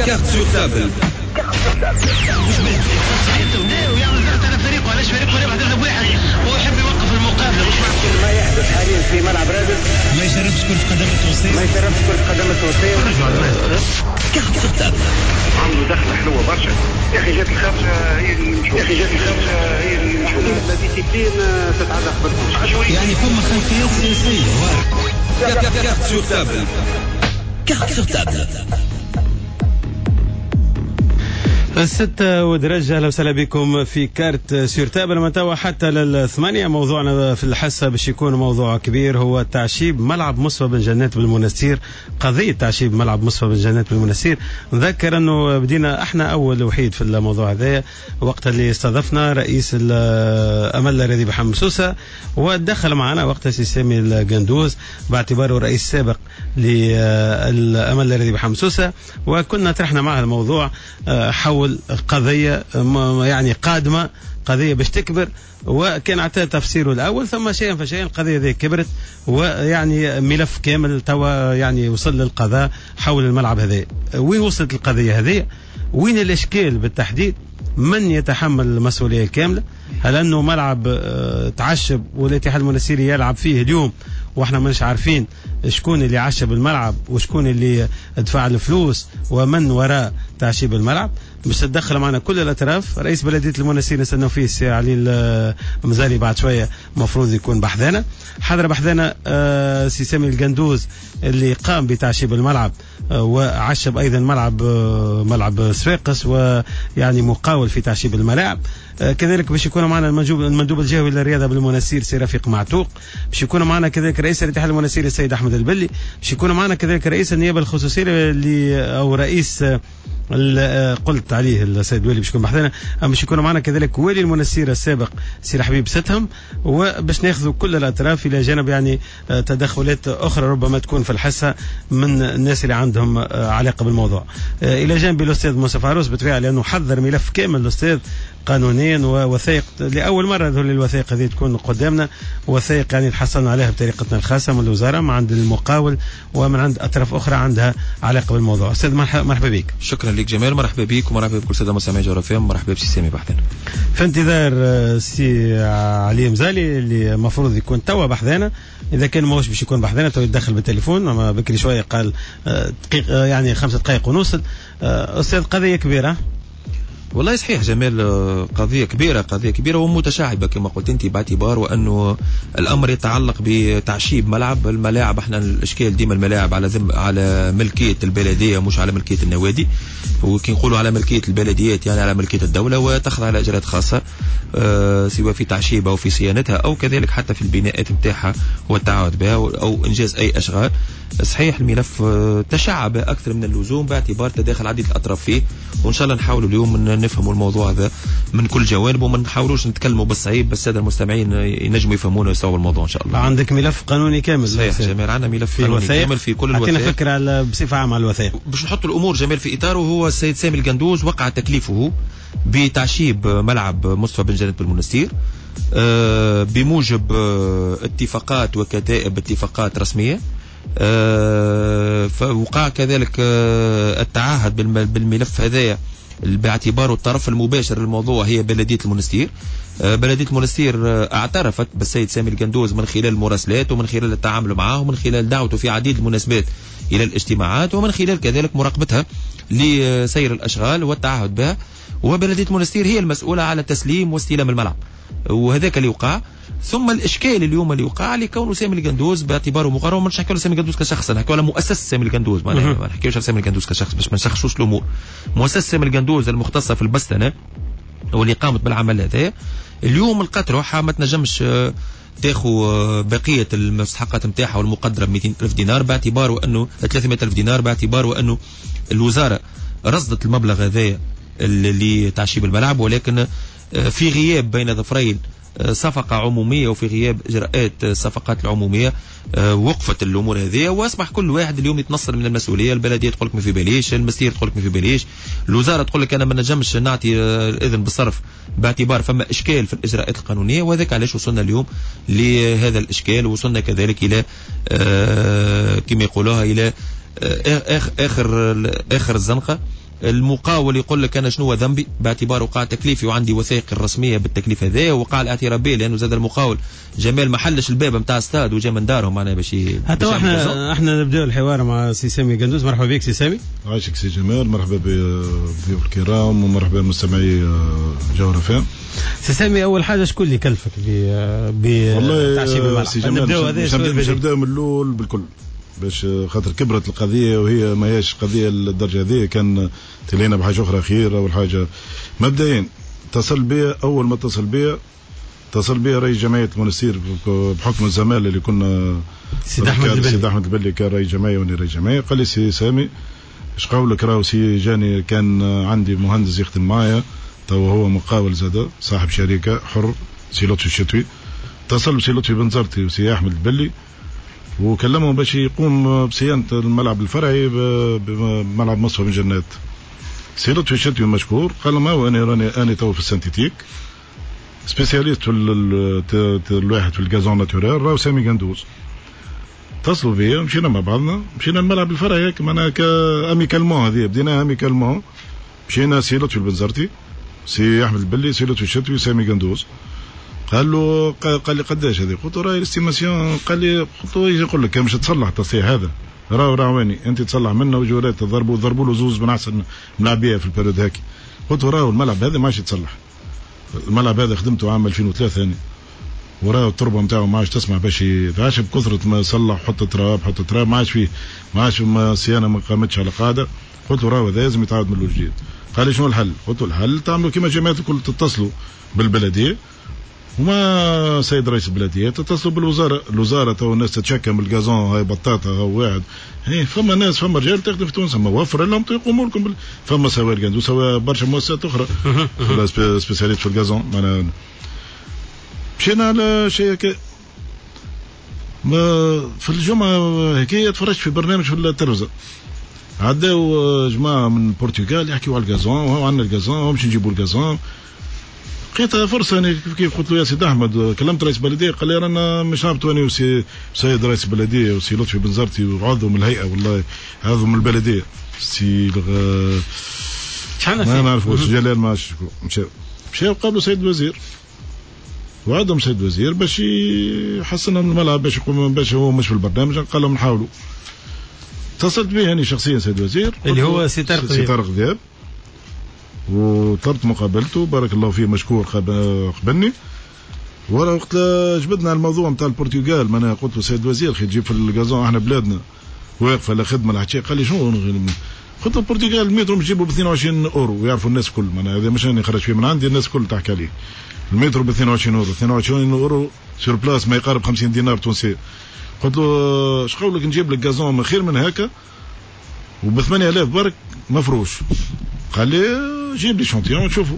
كارت سور تابل. ويعمل ضغط على فريقه، علاش فريقه يربح ضربة واحد ويحب يوقف المقابلة. مش معقول ما يحدث حاليا في ملعب رادس. ما يشرفش كرة قدم التونسية، ما يشرفش كرة قدم التونسية. كارت سور تابل. عنده دخلة حلوة برشا. يا أخي جات الخمسة هي اللي نشوف. الديسيبلين تتعلق بالكوش. يعني فما خلفيات سياسية. كارت سور تابل. كارت سور تابل. الستة ودرجة. أهلا وسهلا بكم في كارت سور تابل. من توا حتى للثمانية. موضوعنا في الحصة باش يكون موضوع كبير، هو تعشيب ملعب مصفى بن جنات بالمنستير. قضية تعشيب ملعب مصفى بن جنات بالمنستير. نذكر أنه بدينا احنا أول وحيد في الموضوع هذا وقت اللي استضفنا رئيس الأمل الرياضي بحمد سوسة، ودخل معنا وقت سامي القندوز باعتباره رئيس سابق للأمل الرياضي بحمد سوسة، وكنا طرحنا معه الموضوع حول قضية يعني قادمة، قضية باش تكبر، وكان عطاه تفسيره الأول، ثم شيئا فشيئا القضية ذي كبرت، ويعني ملف كامل توا يعني وصل للقضاء حول الملعب هذا. وين وصلت القضية هذه؟ وين الإشكال بالتحديد؟ من يتحمل المسؤولية الكاملة؟ هل أنه ملعب تعشب والاتحاد المنستيري يلعب فيه اليوم واحنا مش عارفين شكون اللي عشب الملعب وشكون اللي دفع الفلوس ومن وراء تعشيب الملعب؟ باش تدخل معنا كل الاطراف. رئيس بلديه المنستير نستناو فيه السي علي المزاري بعد شويه، مفروض يكون بحذانا. حضر بحذانا سي سامي القندوز اللي قام بتعشيب الملعب وعشب ايضا ملعب صفاقس، ويعني مقاول في تعشيب الملاعب. كذلك باش يكون معنا المندوب الجهوي للرياضه بالمنستير سي رفيق معتوق. باش يكون معنا كذلك رئيس الاتحاد المنستيري السيد احمد البلي. باش يكون معنا كذلك رئيس النيابه الخصوصيه او رئيس قلت عليه السيد والي باش يكون بحثنا. باش يكون معنا كذلك والي المنستير السابق سي حبيب ستهم، وباش ناخذوا كل الاطراف الى جانب يعني تدخلات اخرى ربما تكون في الحصه من الناس اللي عندهم علاقه بالموضوع. الى جانب الاستاذ مصطفى عروس بالطبيعه، لانه حضر ملف كامل الاستاذ قانونيا ووثائق. لاول مره هذول الوثائق هذه تكون قدامنا، وثائق يعني حصلنا عليها بطريقتنا الخاصه من الوزاره، من عند المقاول ومن عند اطراف اخرى عندها علاقه بالموضوع. استاذ مرحبا بك. شكرا لك جمال، مرحبا بك ومرحبا بكل ساده مستمعي جوهر FM. مرحبا بسي سامي بحثنا. في انتظار سي علي مزالي اللي المفروض يكون توا بحثنا، اذا كان ماهوش باش يكون بحثنا تو يتدخل بالتليفون، اما بكري شويه قال دقيقه يعني 5 دقائق ونوصل. استاذ قضيه كبيره. والله صحيح جمال، قضية كبيرة ومتشعبة كما قلت انت، باعتبار وانه الامر يتعلق بتعشيب الملاعب. احنا الاشكال ديما الملاعب على ملكية البلدية مش على ملكية النوادي، وكي نقولوا على ملكية البلديات يعني على ملكية الدولة، وتخضع على اجراءات خاصة سواء في تعشيبها او في صيانتها او كذلك حتى في البناءات نتاعها والتعاون بها او انجاز اي اشغال. صحيح الملف تشعب اكثر من اللزوم باعتبار تداخل عديد الاطراف فيه، وان شاء الله نحاولوا اليوم نفهموا الموضوع هذا من كل جوانب، وما نحاولوش نتكلموا بالصعيب، بس الساده المستمعين ينجموا يفهمونا ويستوعبوا الموضوع ان شاء الله. عندك ملف قانوني كامل. صحيح جمال، عندنا ملف قانوني كامل في كل الوثائق. اعطينا فكره بصفه عامه على الوثائق باش نحطوا الامور جمال في اطاره. هو السيد سامي القندوز وقع تكليفه بتعشيب ملعب مصطفى بن جنات بالمنستير بموجب اتفاقات وكتائب اتفاقات رسميه. فوقع كذلك التعهد بالملف هذايا باعتباره الطرف المباشر للموضوع هي بلدية المنستير. بلدية المنستير اعترفت بالسيد سامي القندوز من خلال المراسلات ومن خلال التعامل معه ومن خلال دعوته في عديد المناسبات إلى الاجتماعات ومن خلال كذلك مراقبتها لسير الأشغال والتعهد بها. وبلدية المنستير هي المسؤولة على تسليم واستلام الملعب، وهذاك اللي وقع. ثم الاشكال اليوم اللي وقع لكونه سامي القندوز باعتباره مقرر، مش نحكي على سامي القندوز كشخص، نحكي على مؤسسه سامي القندوز، ما نحكيوش على سامي القندوز كشخص باش ما نشخصوش الامور. مؤسسه سامي القندوز المختصه في البستنه واللي قامت بالعمل هذا اليوم لقات روحها ما تنجمش تاخو بقيه المستحقات نتاعها والمقدره ب 200,000 دينار باعتباره انه 300,000 دينار باعتباره انه الوزاره رصدت المبلغ هذا اللي تعشيب الملعب، ولكن في غياب بين ظفرين صفقة عمومية وفي غياب إجراءات الصفقات العمومية وقفت الأمور هذه، وأصبح كل واحد اليوم يتنصر من المسؤولية. البلدية تقول لك ما في باليش، المسير تقول لك ما في باليش، الوزارة تقول لك أنا ما نجمش نعطي الإذن بالصرف باعتبار فما إشكال في الإجراءات القانونية. وذلك علاش وصلنا اليوم لهذا الإشكال، وصلنا كذلك إلى كما يقولوها إلى آخر الزنقة المقاول يقول لك أنا شنو ذنبي باعتبار وقع تكليفي وعندي وثائق الرسمية بالتكليف هذا، وقع الاعترابية لأنه زاد المقاول جمال ما حلش الباب نتاع استاد وجا من دارهم معناها باش حتى احنا نبداو الحوار مع سي سامي قندوز. مرحبا بك سي سامي. عايشك سي جمال، مرحبا بضيوف الكرام ومرحبا بمستمعي جوهر فام. سي سامي، اول حاجه شكون اللي كلفك بتعشيب الملعب؟ باش نبداو من الاول بالكل باش خاطر كبرت القضيه وهي ما هيش قضيه للدرجه هذه، كان تلينا بحاجه اخرى خير. اول حاجه مبدئيا اول ما اتصل بي رئيس جمعيه المنستير بحكم الزماله اللي كنا سيد احمد البلي كان رئيس جمعيه وني رئيس جمعيه. قال لي سي سامي ايش قولك راهو سي جاني كان عندي مهندس يخدم معايا تو هو مقاول زاده صاحب شركه حر سي لطفي الشتوي. اتصل بسي لطفي بن زرتي وسي احمد البلي وكلمهم باش يقوم بصيانه الملعب الفرعي بملعب مصفى بن جنات. سي لطفي الشتوي مشكور قال ما هو انا تو في السنتيتيك سبيسياليست في الواحد في الغازون ناتورال راهو سامي قندوز. اتصلوا بيا مشينا مع بعضنا مشينا الملعب الفرعي هيك معناها كاميكالمون. هذه بديناها اميكالمون. مشينا سي لطفي البنزرتي سي احمد البلي سي لطفي الشتوي سامي قندوز. قال لي قداش هذه؟ قلت له راهي الاستيماسيون. قال لي قلت له يقول لك مش تصلح التصليح هذا راهواني انت تصلح منه وجورات ضربوا له زوز من احسن ملاعبيه في البريود هاكي. قلت له راهو الملعب هذا ما عادش يتصلح. الملعب هذا خدمته عام 2003 انا وراه التربه نتاعو ما عادش تسمع باش يتعاش بكثره ما صلح حط تراب ما عادش فيه ما عادش صيانه ما قامتش على قاعده. قلت له راهو هذا لازم يتعاود من الجديد. قال لي شنو الحل؟ قلت له الحل تعملوا كما جماعه الكل تتصلوا بالبلديه وما سيد رئيس البلديه تتصلوا الوزاره تو الناس تتشكى من الغازون هاي بطاطا هاي واحد هي فما ناس فما رجال تخدم في تونس ما وفر لهم يقوموا لكم فما سواء القندوز وسواء برشا مؤسسات اخرى سبيسياليست في الغازون. مشينا على شيء في الجمعه هكايا تفرجت في برنامج في التلفزه عداو جماعه من البرتغال يحكيوا على الغازون وهو عندنا الغازون ومش نجيبوا الغازون. لقيتها فرصه انا كيف قلت له يا سيد احمد كلمت رئيس البلديه قال لي رانا مش عارف اني سيد رئيس البلديه وسي لطفي بن زرتي وعضو من الهيئه والله عضو من البلديه سي ما نعرفوش جلال ما مشاو قابلوا سيد الوزير وعدهم سيد الوزير باش يحسن الملعب باش يقوم باش هو مش في البرنامج قال لهم نحاولوا. اتصلت به انا شخصيا سيد الوزير اللي هو سي طارق ذياب وطلبت مقابلته بارك الله فيه مشكور قبلني. ورا وقت جبدنا الموضوع نتاع البرتغال معناها قلت له سيد الوزير خي تجيب في الغازون احنا بلادنا واقفه على خدمه الحكي. قال لي شنو قلت له البرتغال المترو نجيبه ب 22 اورو ويعرفوا الناس الكل معناها هذا مش انا خرج فيه من عندي الناس الكل تحكي عليه. المترو ب 22 اورو سور بلاس ما يقارب 50 دينار تونسي. قلت له اش قولك نجيب لك غازون خير من هكا وب 8000 برك مفروش. قال لي جيب لي شونتيون نشوفوا.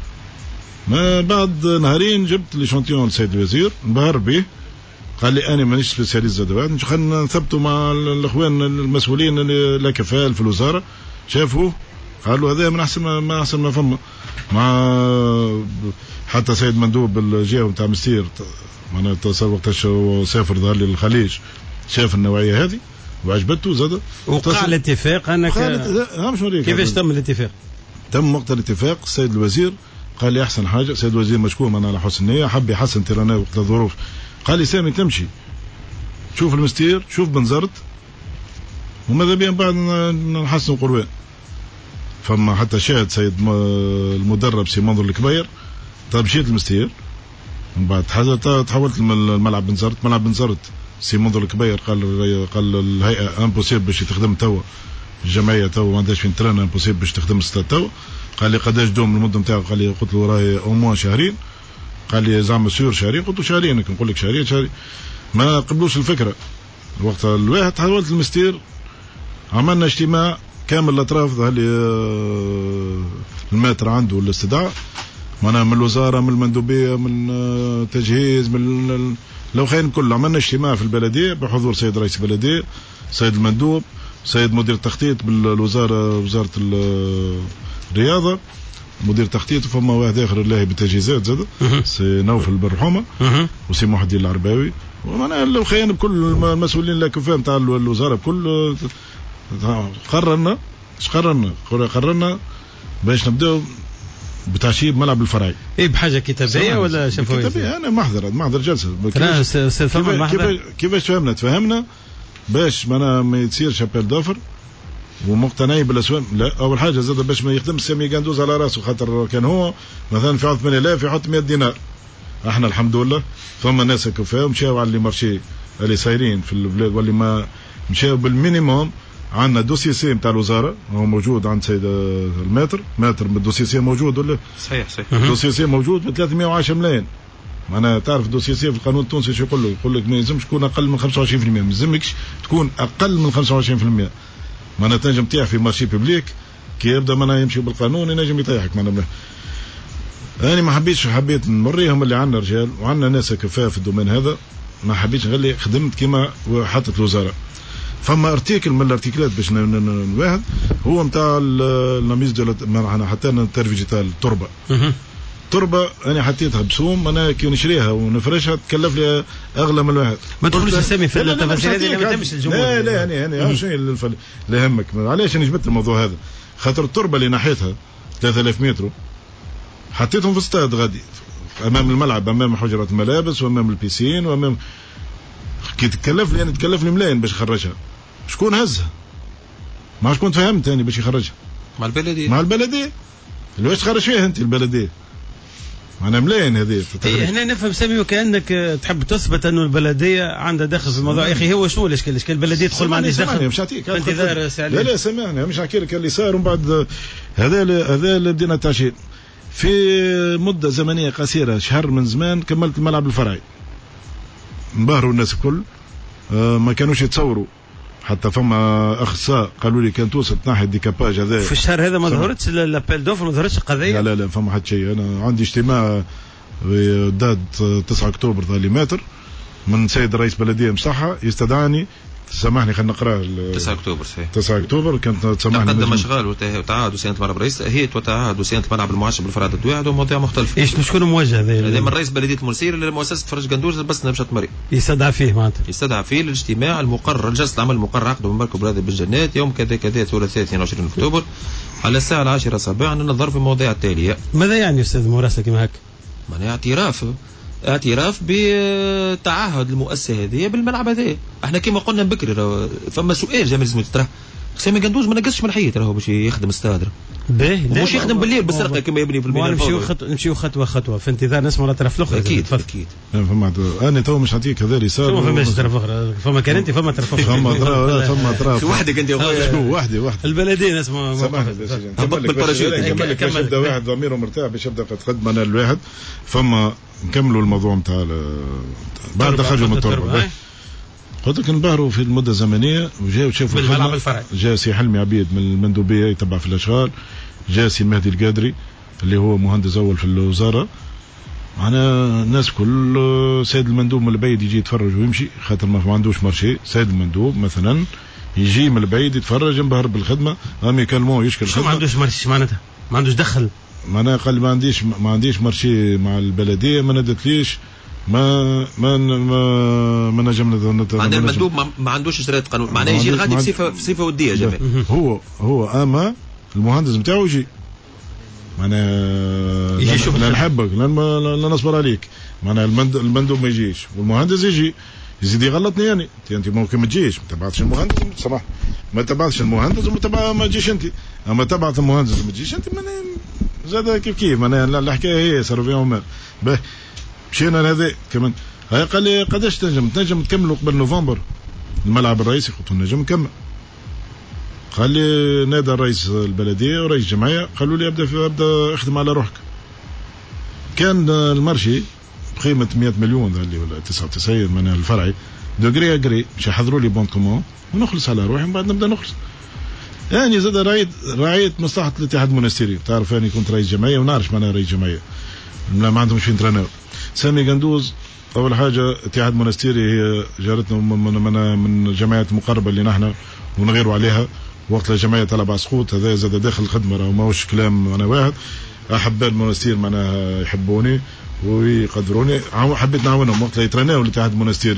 ما بعد نهارين جبت لي شونتيون للسيد الوزير انبهر به. قال لي انا مانيش سبيسياليست زاد واحد خلينا نثبتوا مع الاخوان المسؤولين لا كفال في الوزاره شافوه قالوا هذا من احسن ما فما مع حتى سيد مندوب الجهه نتاع مستير معناها وقت سافر ظهر لي للخليج شاف النوعيه هذه وعجبته زاد. وقع الاتفاق انك كيفاش تم الاتفاق؟ تم وقت الاتفاق السيد الوزير قال لي احسن حاجه السيد الوزير مشكور معنا على حسن النيه حب يحسن تيرانا وقت الظروف. قال لي سامي تمشي شوف المستير شوف بنزرت وماذا بيا بعد نحسن قروان. فما حتى شاهد سيد المدرب سي منظر الكبير. طيب مشيت المستير من بعد تحولت الملعب بنزرت. ملعب بنزرت سي منظر الكبير قال الهيئه امبوسيبل باش تخدم توا الجمعيه توا ما عندهاش فين تران امبوسيبل باش تخدم الستاد توا. قال لي قداش دوم المده نتاعو؟ قال لي قلت له راهي او موان شهرين. قال لي زعما سور شهرين. قلت له شهرين نقول لك شهرين ما قبلوش الفكره. وقت الواحد تحولت المستير عملنا اجتماع كامل الاطراف ظهر لي الماتر عنده الاستدعاء معناها من الوزاره من المندوبيه من تجهيز من لو خاين كل. عملنا اجتماع في البلديه بحضور سيد رئيس البلديه سيد المندوب سيد مدير التخطيط بالوزاره وزاره الرياضه مدير تخطيط وفما واحد اخر الله بالتجهيزات زاد سي نوفل بالرحومه وسي محي الدين العرباوي. ومعناها لو خاين بكل المسؤولين لا كفايه نتاع الوزاره بكل قررنا اش قررنا باش نبداو بتعشيب ملعب الفرعي. ايه بحاجه كتابيه ولا شفويه؟ كتابيه. انا محضر جلسه كيفاش تفهمنا باش ما يتصيرش ابل دافر ومقتنعين بالاسوام. لا اول حاجه زاد باش ما يخدمش سامي قندوز على راسه، خاطر كان هو مثلا في عوض 8000 يحط 100 دينار. احنا الحمد لله فما ناس كفاهم مشاو على اللي مارشي اللي صايرين في البلاد واللي ما مشاو بالمينيموم. عندنا دوسي سي نتاع الوزاره هو موجود عند سيد الماتر من الدوسي سي موجود ولا؟ صحيح الدوسي سي موجود ب 310 ملايين. معناها تعرف الدوسي سي في القانون التونسي شو يقول لك ما يلزمش تكون اقل من 25%، ما يلزمكش تكون اقل من 25%. معناها تنجم تطيح في مارشي ببليك كي يبدا معناها يمشي بالقانون ينجم يطيحك. معناها انا ما حبيت نوريهم اللي عندنا رجال وعندنا ناس كفاء في الدومين هذا. ما حبيتش نخلي خدمت كما حطت الوزاره. فما ارتيكل من الارتيكلات باش واحد هو نتاع لاميز دو حتى نترفيجي تاع التربه. تربه انا حطيتها بسوم، انا كي نشريها ونفرشها تكلف لي اغلى من الواحد. ما تقولش تسمي في التفاصيل هذه ما تهمش الجمهور. لا انا شنو اللي يهمك؟ علاش انا جبت الموضوع هذا؟ خاطر التربه اللي ناحيتها 3000 متر حطيتهم في استاد غادي امام الملعب، امام حجره الملابس وامام البيسين وامام كي تكلف لي تكلف لي ملايين باش يخرجها. شكون هزها؟ ما شكون فهمت يعني باش يخرجها؟ مع البلديه اللي واش تخرج فيها انت البلديه؟ انا ملايين هذه. هنا نفهم سامي وكانك تحب تثبت انه البلديه عندها دخل في الموضوع. يا اخي هو شنو الاشكال البلديه تدخل ما عندهاش دخل مش نعطيك انتظار ساعتين. لا سامحني مش نحكي لك اللي صار ومن بعد هذا اللي بدينا تعشير في مده زمنيه قصيره شهر من زمان. كملت الملعب الفرعي انبهروا الناس الكل. ما كانوش يتصوروا حتى فما اخصائي قالوا لي كان توصل تناحي الديكاباج هذا في الشهر هذا. ما ظهرتش لابيل دوفر، ما ظهرتش القضيه. لا فما حتى شيء. انا عندي اجتماع داد 9 اكتوبر ثاني متر من سيد رئيس بلديه مصحة يستدعاني. سامحني خلينا نقراه 9 اكتوبر صحيح 9 اكتوبر كانت تسمحني تقدم اشغال وتعاهد وصيانه ملعب الرئيس هي وتعاهد وصيانه الملعب المعشر بالفراد الدواعد ومواضيع مختلفه. ايش شكون موجه هذا من رئيس بلديه المنسير لمؤسسه فرج قندوز بس نمشت مريض يستدعى فيه معناتها يستدعى فيه الاجتماع المقرر جلسه العمل المقرر عقده بمركب بلاد بالجنات يوم كذا ثلاثاء 22 اكتوبر على الساعه 10 صباحا ننظر في المواضيع التاليه. ماذا يعني استاذ مراسله كما هكا؟ معناها اعتراف بتعهد المؤسسه هذه بالملعب هذا. احنا كما قلنا بكري فما سؤال جميل لازم تراه سامي قندوز ما نقصش من الحيط راهو باش يخدم استاد مش يخدم بالليل بالسرقه كما يبني في البناء. نمشيو خطوه في انتظار نسمع الاطراف الاخرى. اكيد فما انا تو مش نعطيك هذا اللي صار. فما طرف اخرى فما كان انت فما طرف اخرى فما طرف وحدك انت وحدي البلديه نسمع سامحني باش يبدا واحد ضميره مرتاح باش يبدا قد انا الواحد. فما نكملوا الموضوع نتاع بعد خرجوا من التربه. قلت لك انبهروا في المده الزمنيه وجاوا شافوا الملعب الفرعي. جاء سي حلمي عبيد من المندوبيه يتبع في الاشغال. جاء سي المهدي القادري اللي هو مهندس اول في الوزاره. معنا الناس كل سيد المندوب من البعيد يجي يتفرج ويمشي خاطر ما عندوش مارشي. سيد المندوب مثلا يجي من البعيد يتفرج ينبهر بالخدمه. هم يكلموه يشكل ما عندوش مارشي معناتها ما عندوش دخل. معناها قال ما عنديش مارشي مع البلديه ما ندتليش ما نجم معناها المندوب ما عندوش اجراءات قانون. معناه يجي غادي بصفه وديه جميل. هو اما المهندس نتاعو يجي معناها يجي يشوف لا نحبك لا نصبر عليك. معناها المندوب ما يجيش والمهندس يجي يزيد يغلطني يعني انت ممكن ما تجيش ما تبعتش المهندس صباح ما تبعتش المهندس ما تجيش انت. اما تبعت المهندس ما تجيش انت زاد كيف معناها الحكايه هي صار فيهم باهي. مشينا لهذا كمان. قال لي قداش تنجم تكملوا قبل نوفمبر الملعب الرئيسي؟ قلت له نجم نكمل. قال لي نادى رئيس البلديه ورئيس الجمعيه قالوا لي ابدا اخدم على روحك. كان المرشي بقيمه 100 مليون اللي ولا 99 من الفرعي دوغري اجري مش يحضروا لي بون كومون ونخلص على روحي ومن بعد نبدا نخلص. يعني زاد راعيت مصلحه الاتحاد المنستيري. تعرف اني كنت رئيس جمعيه ونعرف معناها رئيس جمعيه ما عندهمش فين تراناو. سامي قندوز اول حاجه اتحاد منستيري هي جارتنا من الجمعيات المقربه اللي نحن ونغيروا عليها وقت الجمعيه طلب عسقوط. هذا زاد داخل الخدمه راه ماهوش كلام. انا واحد احب المنستير معناها يحبوني ويقدروني. حبيت نعاونهم وقت اللي يترناو الاتحاد المنستيري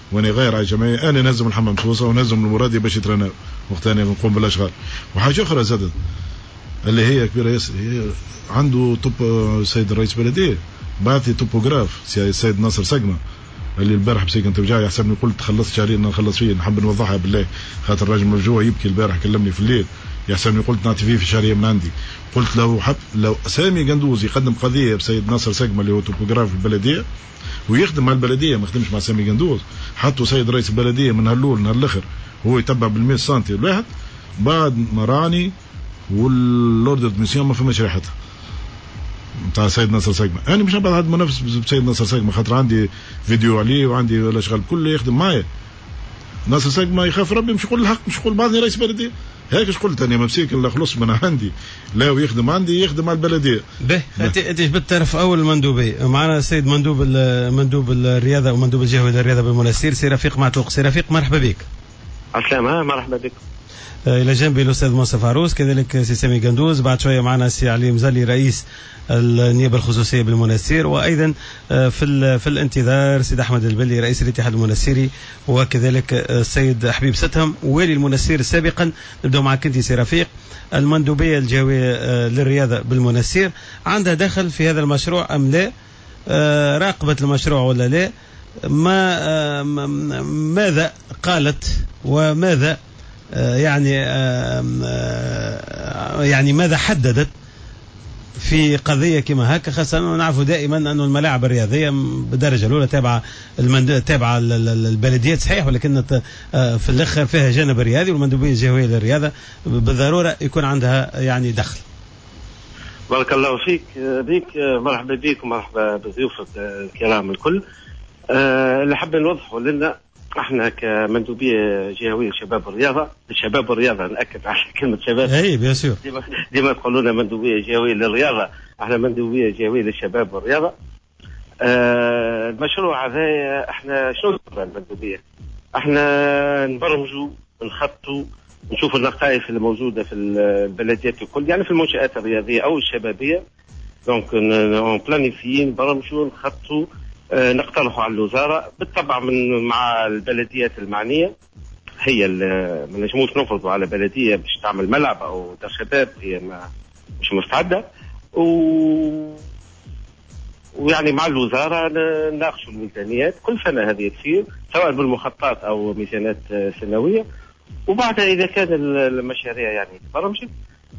وانا غير على الجمعيه انا نزم الحمام سوسه ونزم المرادي باش يترناو وقت انا نقوم بالاشغال. وحاجه اخرى زادت اللي هي كبيره ياسر، هي عنده طب سيد الرئيس بلديه بعث لي توبوغراف السيد ناصر سقمه اللي البارح بسيكن توجع يحسبني قلت خلصت شهرين نخلص فيه، نحب نوضحها بالله خاطر الراجل مرجوع يبكي البارح كلمني في الليل يحسبني قلت نعطي فيه في شهرين من عندي. قلت لو سامي قندوز يقدم قضيه بسيد ناصر سقمه اللي هو توبوغراف البلديه ويخدم مع البلديه ما يخدمش مع سامي قندوز، حطوا سيد رئيس البلديه من هاللول نهار الاخر هو يتبع بال100 سنتي الواحد بعد ما راني واللوردر ميسيون ما فماش ريحتها نتاع سيد ناصر سقمه. انا مش نبغى هذا منافس بسيد ناصر سقمه خاطر عندي فيديو عليه وعندي الاشغال كله يخدم معايا. ناصر سقمه يخاف ربي مش يقول الحق مش يقول بعضني رئيس بلديه هيك اش قلت انا ممسيك لا خلص من عندي لا ويخدم عندي يخدم مع البلديه. به انت جبت طرف اول مندوبي معنا السيد مندوب الرياضه ومندوب الجهوي للرياضه بالمنستير سي رفيق معتوق. سي رفيق مرحبا بك. السلام مرحبا بك. الى جنبي الاستاذ موسى فاروس كذلك سي سامي قندوز بعد شويه معنا سي علي مزلي رئيس النيابه الخصوصيه بالمنستير وايضا في الانتظار سيد احمد البلي رئيس الاتحاد المنستيري وكذلك السيد حبيب ستهم والي المنستير سابقا. نبدأ معك انت سي رفيق. المندوبيه الجهويه للرياضه بالمنستير عندها دخل في هذا المشروع ام لا؟ راقبت المشروع ولا لا؟ ماذا قالت وماذا يعني ماذا حددت في قضية كما هكا، خاصة نعرف دائما أن الملاعب الرياضية بالدرجة الأولى تابعة البلديات صحيح، ولكن في الآخر فيها جانب رياضي والمندوبية الجهوية للرياضة بالضرورة يكون عندها يعني دخل. بارك الله فيك بيك. مرحبا بك ومرحبا بضيوفك الكرام الكل. اللي حابين نوضحوا لنا احنا كمندوبيه جهويه لشباب الرياضه، الشباب والرياضه ناكد على كلمه شباب. اي بيان سور. ديما تقولوا لنا مندوبيه جهويه للرياضه، احنا مندوبيه جهويه للشباب والرياضه. المشروع هذا احنا شنو المندوبيه؟ احنا نبرمجوا نخططوا نشوفوا النقائص اللي موجوده في البلديات الكل، يعني في المنشآت الرياضيه او الشبابيه. دونك اون بلانيفي نبرمجوا نخططوا نقترحوا على الوزاره بالطبع مع البلديات المعنيه. هي ما نجموش نفرضوا على بلديه باش تعمل ملعب او دار شباب هي مش مستعده، ويعني مع الوزاره نناقشوا الميزانيات كل سنه هذه تصير سواء بالمخططات او ميزانيات سنويه، وبعدها اذا كان المشاريع يعني تبرمجت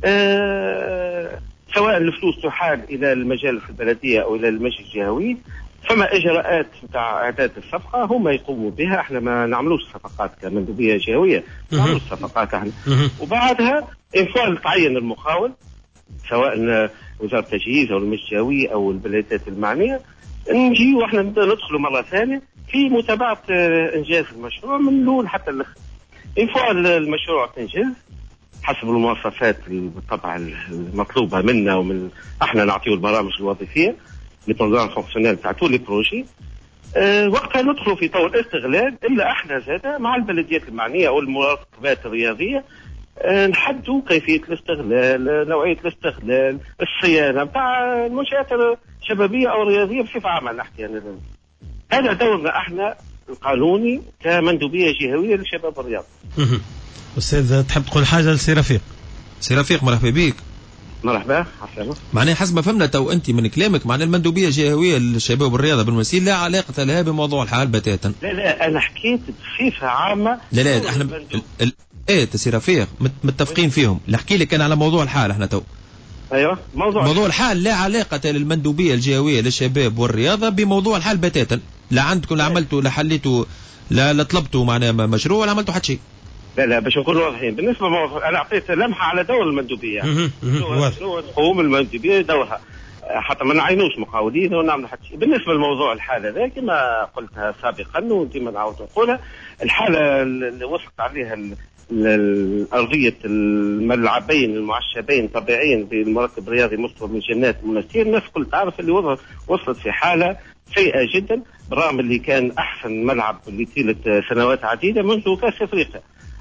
سواء الفلوس تحال الى المجال في البلديه او الى المجلس الجهوي، فما اجراءات نتاع اعداد الصفقه هم يقوموا بها. احنا ما نعملوش صفقات كمندوبيه جهويه، ما نعملوش صفقات احنا. وبعدها انفال تعين المقاول سواء وزاره التجهيز او المجلس الجهوي او البلديات المعنيه، نجي واحنا ندخلوا مره ثانيه في متابعه انجاز المشروع من الاول حتى الاخر. انفال المشروع تنجز حسب المواصفات بالطبع المطلوبه منا ومن احنا نعطيه البرامج الوظيفيه لبروجرام فونكسيونيل تاع تو لي بروجي. وقتها ندخلوا في طور الاستغلال الا احنا زاده مع البلديات المعنيه او المراقبات الرياضيه نحدوا كيفيه الاستغلال، نوعيه الاستغلال، الصيانه نتاع المنشآت الشبابيه او الرياضيه بصفه عامه. نحكي انا هذا دورنا احنا القانوني كمندوبيه جهويه للشباب والرياضه. استاذ تحب تقول حاجه لسي رفيق؟ سي رفيق مرحبا بك. مرحبا عسلامة. معناها حسب ما فهمنا تو انت من كلامك معناها المندوبيه الجهويه للشباب والرياضه بالمنستير لا علاقه لها بموضوع الحال بتاتا. لا انا حكيت بصفه عامه. لا احنا سي رفيق متفقين فيهم. نحكي لك انا على موضوع الحال احنا تو. ايوه موضوع الحال لا علاقه للمندوبيه الجهويه للشباب والرياضه بموضوع الحال بتاتا. لا عندكم لا عملتوا لا حليتوا لا طلبتوا معناها مشروع ولا عملتوا حتى شيء. لا باش نكونوا واضحين بالنسبه انا اعطيت لمحه على دور المندوبيه. شنو تقوم المندوبيه دورها حتى ما نعينوش مقاولين ونعمل حتى شيء. بالنسبه لموضوع الحاله ذا كما قلتها سابقا وديما نعاود نقولها، الحاله اللي وصلت عليها الارضيه الملعبين المعشبين طبيعيين بالمركب الرياضي مستوى من جنات المنستير، الناس كل تعرف اللي وصلت في حاله سيئه جدا، بالرغم اللي كان احسن ملعب لطيله سنوات عديده منذ كاس افريقيا.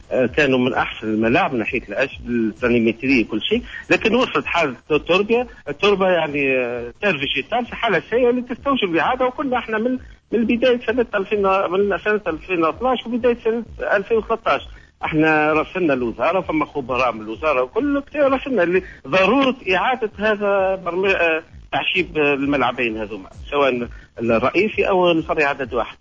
كانوا من احسن الملاعب من ناحيه البلانيمتري كل شيء، لكن وصلت حاله التربه يعني تير فيجيتال في حاله سيئه اللي تستوجب الاعاده. وكنا احنا من بدايه سنه 2012 وبدايه سنه 2013 احنا رسلنا الوزاره، فما خبراء من الوزاره وكل رسلنا ضروره اعاده هذا تعشيب الملعبين هذوما، سواء الرئيسي او الفرعي عدد واحد.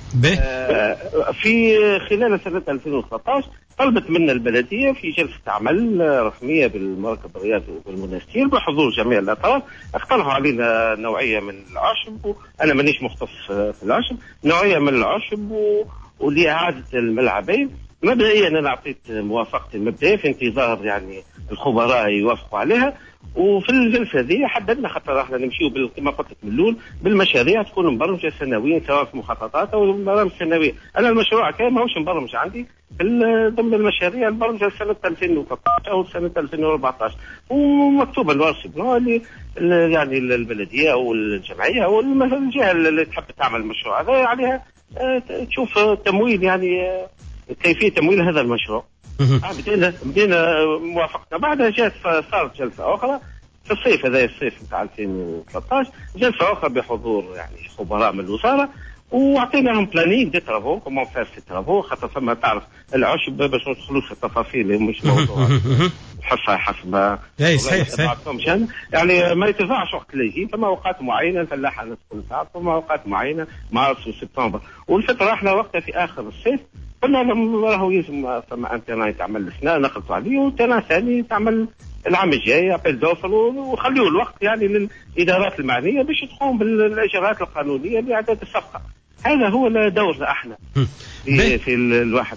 في خلال سنة 2013 طلبت منا البلدية في جلسة عمل رسمية بالمركز الرياضي وبالمنستير بحضور جميع الأطراف، اقترحوا علينا نوعية من العشب، وأنا مانيش مختص في العشب، نوعية من العشب ولإعادة الملعبين. مبدئيا أنا أعطيت موافقتي المبدئية في انتظار يعني الخبراء يوافقوا عليها. وفي الجلسه هذه حددنا خاطر احنا نمشيو كما قلت لك من الاول بالمشاريع تكون مبرمجه سنويا سواء في مخططات او برامج سنويه. انا المشروع كان ماهوش مبرمج عندي ضمن المشاريع المبرمجه سنه 2013 او سنه 2014 ومكتوبه الوارسب اللي يعني البلديه او الجمعيه او الجهه اللي تحب تعمل المشروع هذا عليها تشوف تمويل يعني كيفيه تمويل هذا المشروع. بدينا موافقتنا. بعدها صارت جلسه اخرى في الصيف، هذا الصيف نتاع 2013 جلسه اخرى بحضور يعني خبراء من الوزاره، واعطيناهم بلانينغ دي ترافو كومون فير سي ترافو، خاطر فما تعرف العشب باش ما ندخلوش في التفاصيل مش موضوع الحصه حسب صحيح يعني ما يتبعش وقت اللي يجي، فما اوقات معينه الفلاحه الناس كل ساعه، فما اوقات معينه مارس وسبتمبر، والفتره احنا وقتها في اخر الصيف قلنا لهم راهو يلزم فما انترنا يتعمل السنه نقلتوا عليه وانترنا ثاني تعمل العام الجاي ابل دوفر، وخليوا الوقت يعني للادارات المعنيه باش تقوم بالاجراءات القانونيه لاعداد الصفقه. هذا هو دورنا احنا في الواحد.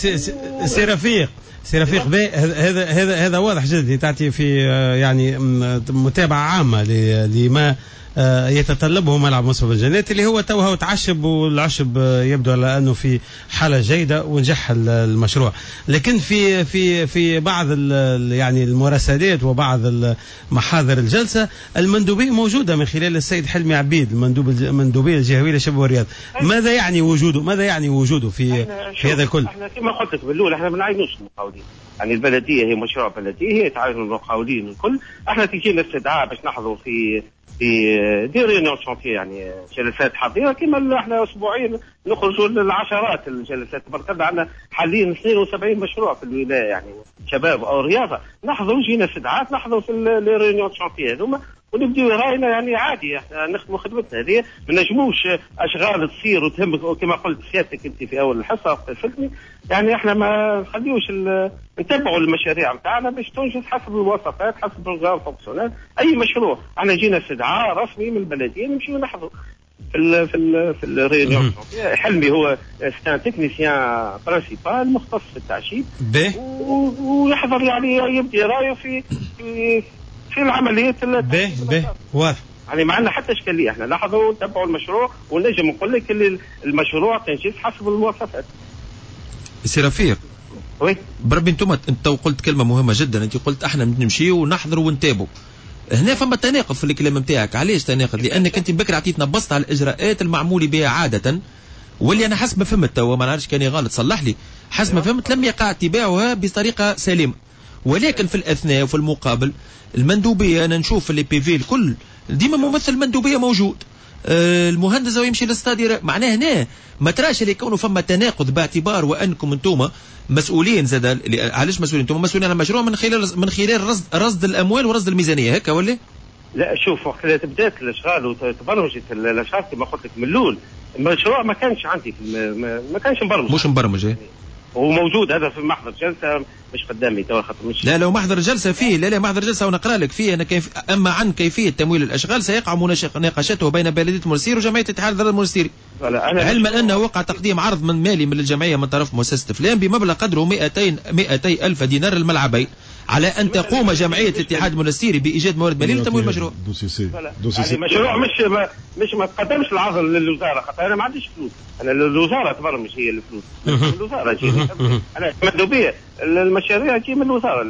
سي رفيق هذا واضح جدا تعطي في يعني متابعه عامه لما يتطلبه ملعب مصر بالجنات اللي هو توها وتعشب، والعشب يبدو على انه في حاله جيده ونجح المشروع. لكن في بعض يعني المراسلات وبعض محاضر الجلسه المندوبيه موجوده من خلال السيد حلمي عبيد المندوبيه الجهويه للشباب والرياض. ماذا يعني وجوده في هذا الكل؟ احنا كما قلت لك بالاول احنا ما نعينوش المقاولين، يعني البلديه هي مشروع بلديه هي تعاين المقاولين الكل. احنا تجينا استدعاء باش نحضروا في دي ريونيون شونتي يعني جلسات حاضره كما احنا اسبوعيا نخرجوا للعشرات الجلسات. بركنا عندنا حاليا 72 مشروع في الولايه يعني شباب او رياضه نحضروا، جينا استدعاءات نحضروا في لي ريونيون شونتي هذوما ونبداو راينا يعني عادي احنا نخدموا خدمتنا هذه. ما نجموش اشغال تصير وتهمك كما قلت سيادتك انت في اول الحصه قلتني، يعني احنا ما نخليوش نتبعوا المشاريع نتاعنا باش تنجز حسب الوصفات حسب البروغرام فونكسيونال. اي مشروع احنا جينا استدعاء رسمي من البلديه نمشيو نحضروا في الريونيون. حلمي هو ستان تكنيسيان برانسيبال مختص في التعشيب ويحضر يعني يبدي رايه في العمليات واضح يعني ما عندنا حتى اشكاليه. احنا لاحظوا نتبعوا المشروع ونجم نقول لك اللي المشروع تنجز حسب المواصفات. سي رفيق وي بربي انت قلت كلمه مهمه جدا، انت قلت احنا نمشيو ونحضروا ونتابعوا. هنا فما تناقض في الكلام نتاعك. علاش تناقض؟ لانك انت بكره عطيتنا بسط على الاجراءات المعمول بها عاده، واللي انا حسب ما فهمت وما نعرفش كاني غلط صلح لي، حسب ما فهمت لم يقع اتباعها بطريقه سليمه. ولكن في الاثناء وفي المقابل المندوبيه انا نشوف اللي بي في الكل ديما ممثل المندوبيه موجود، المهندس يمشي للستادي. معناه هنا ما تراش اللي يكونوا فما تناقض باعتبار وانكم انتم مسؤولين زاد. علاش مسؤولين؟ انتم مسؤولين على المشروع من خلال رصد الاموال ورصد الميزانيه هكا ولا؟ لا شوف وقت اللي بدات الاشغال وتبرمجت الاشغال كما قلت لك من الاول المشروع ما كانش عندي ما كانش مبرمج. مش مبرمج هو موجود هذا في محضر جلسه مش قدامي تو خاطر مش لا لو محضر جلسه فيه لا محضر جلسه ونقرا لك فيه انا اما عن كيفيه تمويل الاشغال سيقع مناقشته بين بلديه المنستير وجمعيه اتحاد الذرة المنستيري، علما انه وقع تقديم عرض من مالي من الجمعيه من طرف مؤسسه فلان بمبلغ قدره 200 الف دينار للملعبين على ان تقوم جمعيه الاتحاد المنستيري بايجاد موارد ماليه لتمويل المشروع. يعني المشروع مش ما تقدمش العرض للوزاره خاطر انا ما عنديش فلوس، انا الوزاره تبرمج هي الفلوس الوزاره تجي انا مندوبيه المشاريع تجي من الوزاره الفلوس.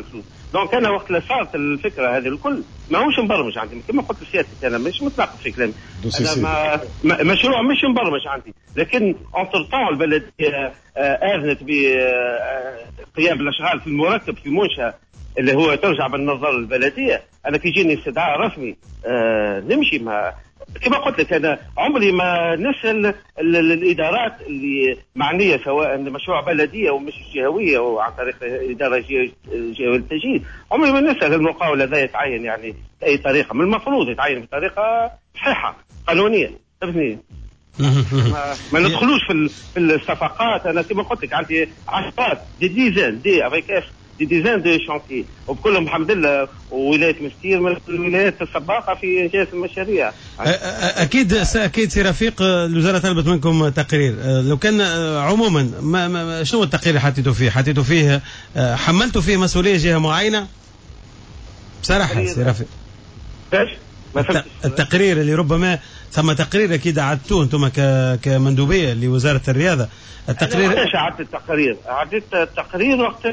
دونك انا وقت اللي صارت الفكره هذه الكل ماهوش مبرمج عندي كما قلت لسيادتك، انا مش متناقض في كلامي، انا مشروع مش مبرمج عندي، لكن انتر طون البلديه اذنت بقيام الاشغال في المركب في منشاه اللي هو ترجع بالنظر البلديه. انا كي يجيني استدعاء رسمي نمشي، ما كما قلت لك انا عمري ما نسال الادارات اللي معنيه سواء مشروع بلديه او مش جهويه او عن طريق اداره جهويه التجهيز، عمري ما نسال المقاول هذا يتعين يعني باي طريقه، من المفروض يتعين بطريقه صحيحه قانونيه. فهمتني؟ ما ندخلوش في الصفقات. انا كما قلت لك عندي عشرات دي افيك دي ديزان دو شانتي، وبكلهم الحمد لله ولايه مستير من الولايات السباقه في انجاز المشاريع. اكيد سي رفيق، الوزاره طلبت منكم تقرير، لو كان عموما ما شنو التقرير اللي حطيتوا فيه حملتوا فيه مسؤوليه جهه معينه؟ بصراحه سي رفيق التقرير اللي ربما ثم تقرير اكيد عدتوه انتم كمندوبيه لوزاره الرياضه. التقرير علاش عدت التقرير؟ عدت التقرير وقت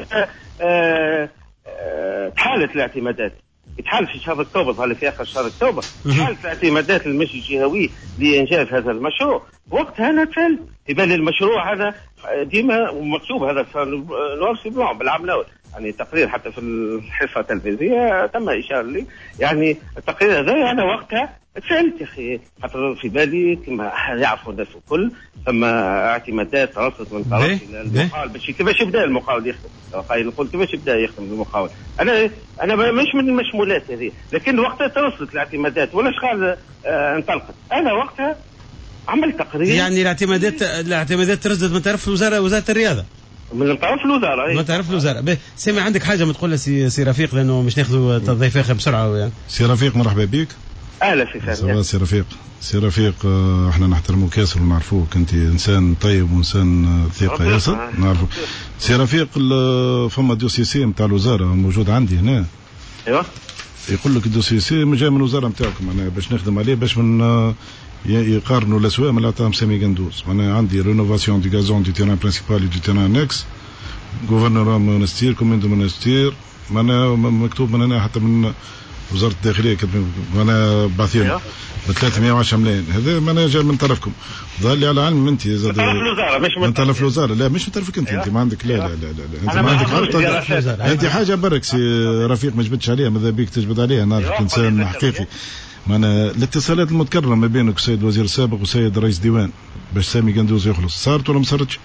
تحالت الاعتمادات، يتحال في شهر اكتوبر، ظهر في اخر شهر اكتوبر تحالت الاعتمادات المجلس الجهوي لانجاز هذا المشروع. وقتها انا تفل في بالي المشروع هذا ديما مكتوب هذا نوار في بلون بالعام الاول، يعني تقرير حتى في الحصه التلفزيونيه تم اشاره لي، يعني التقرير هذا انا وقتها تسالت يا اخي، خاطر في بالي كما يعرفوا الناس الكل ثم اعتمادات رصدت من طرف المقاول باش كيفاش يبدا المقاول يخدم، قايل نقول كيفاش يبدا يخدم المقاول. انا مش من المشمولات هذه، لكن وقتها ترصدت الاعتمادات والاشغال انطلقت. انا وقتها عملت تقرير، يعني الاعتمادات ترصدت من طرف وزاره الرياضه، من طرف الوزاره. من طرف الوزاره. سامع عندك حاجه ما تقولها سي رفيق، لانه مش ناخذوا ضيف اخر بسرعه يعني. سي رفيق مرحبا بك. اهلا سي سي رفيق احنا نحترموك ياسر ونعرفوك انت انسان طيب وانسان ثقه ياسر نعرفوك. سي رفيق فما دوسيسي نتاع الوزاره موجود عندي هنا. ايوه يقول لك الدوسيسي جاي من الوزاره نتاعكم، انا باش نخدم عليه باش من يقارنوا الاسواق من العطام سامي قندوز. انا عندي رينوفاسيون دي غازون دي تيران برينسيبال دي تيران انكس غوفرنور مونستير كومين دو مونستير، مكتوب من هنا حتى من وزاره الداخليه انا بعثيهم ب 310 ملايين. هذا ما جاي من طرفكم، ظهر لي على علم انت من طرف الوزاره مش من طرف الوزاره. لا مش من طرفك انت ما عندك لا انت ما عندك غلطه. انت حاجه برك سي رفيق ما جبتش عليها، ماذا بيك تجبد عليها، نعرفك انسان حقيقي. معنا الاتصالات المتكرره ما بينك والسيد الوزير السابق والسيد رئيس ديوان باش سامي قندوز يخلص، صارت ولا ما صارتش؟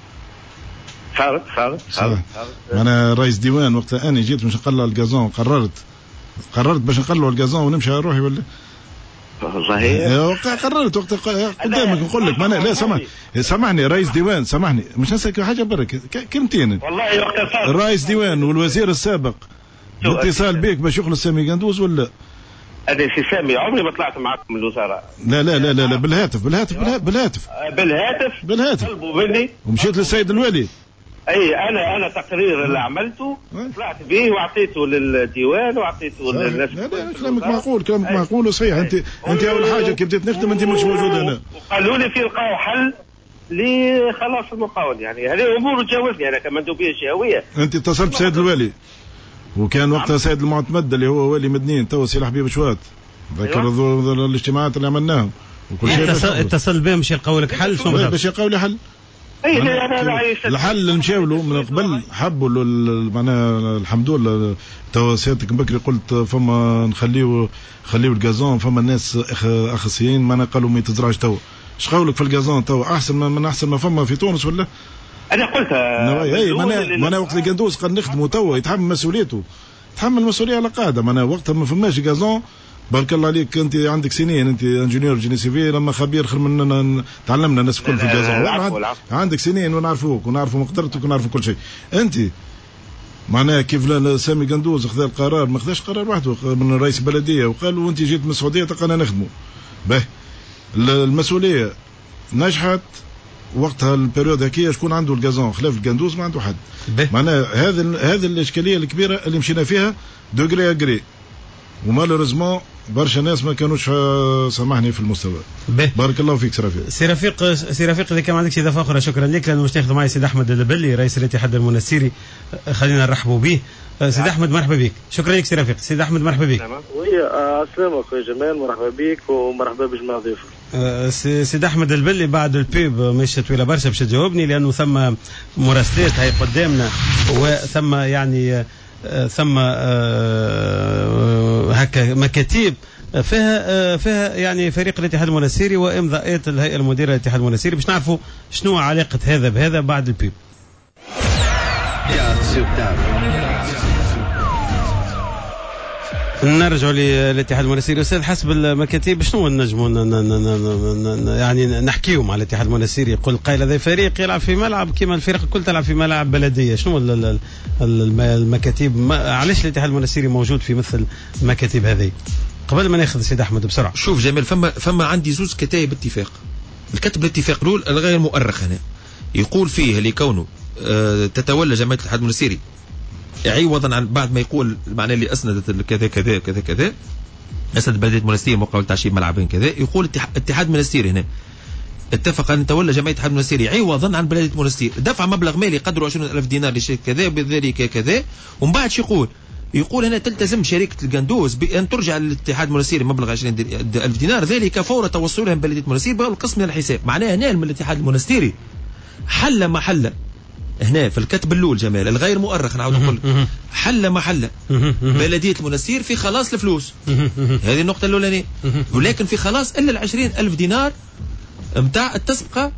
صارت. معنا رئيس ديوان وقتها انا جيت باش نقلع الغازون، قررت باش نقلعوا الغازون ونمشي على روحي ولا والله قررت وقتها قدامك نقول لك لا سامحني رئيس ديوان، سامحني مش نسالك حاجه برك كلمتين. والله وقتها الرئيس ديوان والوزير السابق الاتصال بك باش يخلص سامي قندوز ولا؟ أنا سي سامي عمري ما طلعت معكم من الوزارة. لا بالهاتف طلبوا مني ومشيت للسيد الوالي. اي انا تقرير اللي عملته طلعت به وعطيته للديوان وعطيته للناس. لا كلامك معقول وصحيح. انت اول حاجه كي بديت نخدم انت مش موجود هنا، وقالوا لي في لقاو حل لخلاص المقاول، يعني هذه امور تجاوزني انا كمندوبيه جهويه. انت اتصلت بسيد الوالي وكان وقتها سيد المعتمد اللي هو والي مدنين تو سي حبيب شوات، ذكر الاجتماعات اللي عملناهم وكل شيء. اتصل بهم باش يلقاو لك حل؟ شنو باش يلقاو لي حل؟ الحل نمشيو له من قبل حبوا معناها الحمد لله. تو سيادتك بكري قلت فما نخليو الغازون، فما الناس اخصائيين ما قالوا ما يتزرعش تو. اش قولك في الغازون تو احسن ما فما في تونس ولا؟ انا قلت انا وقت اللي قندوز قال نخدموا تو يتحمل مسؤوليته، تحمل مسؤوليه على قاعده. انا وقتها ما فماش غازون. بارك الله عليك انت عندك سنين، انت انجينيور جيني سيفيل لما خبير خير مننا، تعلمنا الناس الكل في الغازون. عندك سنين ونعرفوك ونعرفوا مقدرتك ونعرفوا كل شيء. انت معناها كيف سامي قندوز خذ القرار، ما خذاش قرار وحده من رئيس البلديه وقال وانت جيت من السعوديه تلقانا نخدموا به. المسؤوليه نجحت وقتها البريود هكية. شكون عنده الغازون خلاف القندوز؟ ما عنده حد. معناها هذه الاشكاليه الكبيره اللي مشينا فيها دوغري اغري، ومالوريزمون برشا ناس ما كانوش سامحني في المستوى. بارك الله فيك سي رفيق إذا كان ما عندكش إضافة أخرى شكرا لك، لأنه مش تاخذ معي سيد أحمد البلي رئيس الاتحاد المنستيري، خلينا نرحبوا به. سيد أحمد مرحبا بك. شكرا لك سي رفيق. سيد أحمد مرحبا بك. السلام أخوي جمال، مرحبا بك ومرحبا بجماعة ضيوفك. سيد أحمد البلي بعد البيب مش طويلة برشا باش تجاوبني، لأنه ثم مراسلات هاي قدامنا وثم يعني ثم هكا مكاتيب فيها يعني فريق الاتحاد المنستيري وامضاءات الهيئة المديرة للاتحاد المنستيري باش نعرفوا شنو علاقة هذا بهذا بعد البيب. نرجع للاتحاد المنستيري. استاذ حسب المكاتيب شنو نجموا يعني نحكيو مع الاتحاد المنستيري؟ يقول قايل هذا فريق يلعب في ملعب كما الفرق الكل تلعب في ملعب بلديه، شنو المكاتيب؟ علاش الاتحاد المنستيري موجود في مثل المكاتيب هذه؟ قبل ما ناخذ سيد احمد بسرعه. شوف جميل، فما عندي زوج كتائب اتفاق. الكتب الاتفاق الاول الغير مؤرخ هنا يقول فيه لكونه تتولى جمعيه الاتحاد المنستيري عوضا عن بعد ما يقول معناه اللي اسندت كذا كذا كذا كذا، اسند بلديه منستير مقاول تعشيب ملعبين كذا، يقول اتحاد منستيري هنا اتفق ان تولى جمعيه الاتحاد المنستيري عوضا عن بلديه منستير دفع مبلغ مالي قدره 20,000 دينار لشركه كذا بذلك كذا، ومن بعد شو يقول هنا تلتزم شركه القندوز بان ترجع للاتحاد المنستيري مبلغ 20,000 دينار ذلك فور توصلها من بلديه منستير بالقسم من الحساب. معناها هنا من الاتحاد المنستيري حل محل هنا في الكتب الاول جمال الغير مؤرخ نعاود نقول حل محل بلديه المنستير في خلاص الفلوس. هذه النقطه الاولانيه. ولكن في خلاص الا 20,000 دينار نتاع التسبقه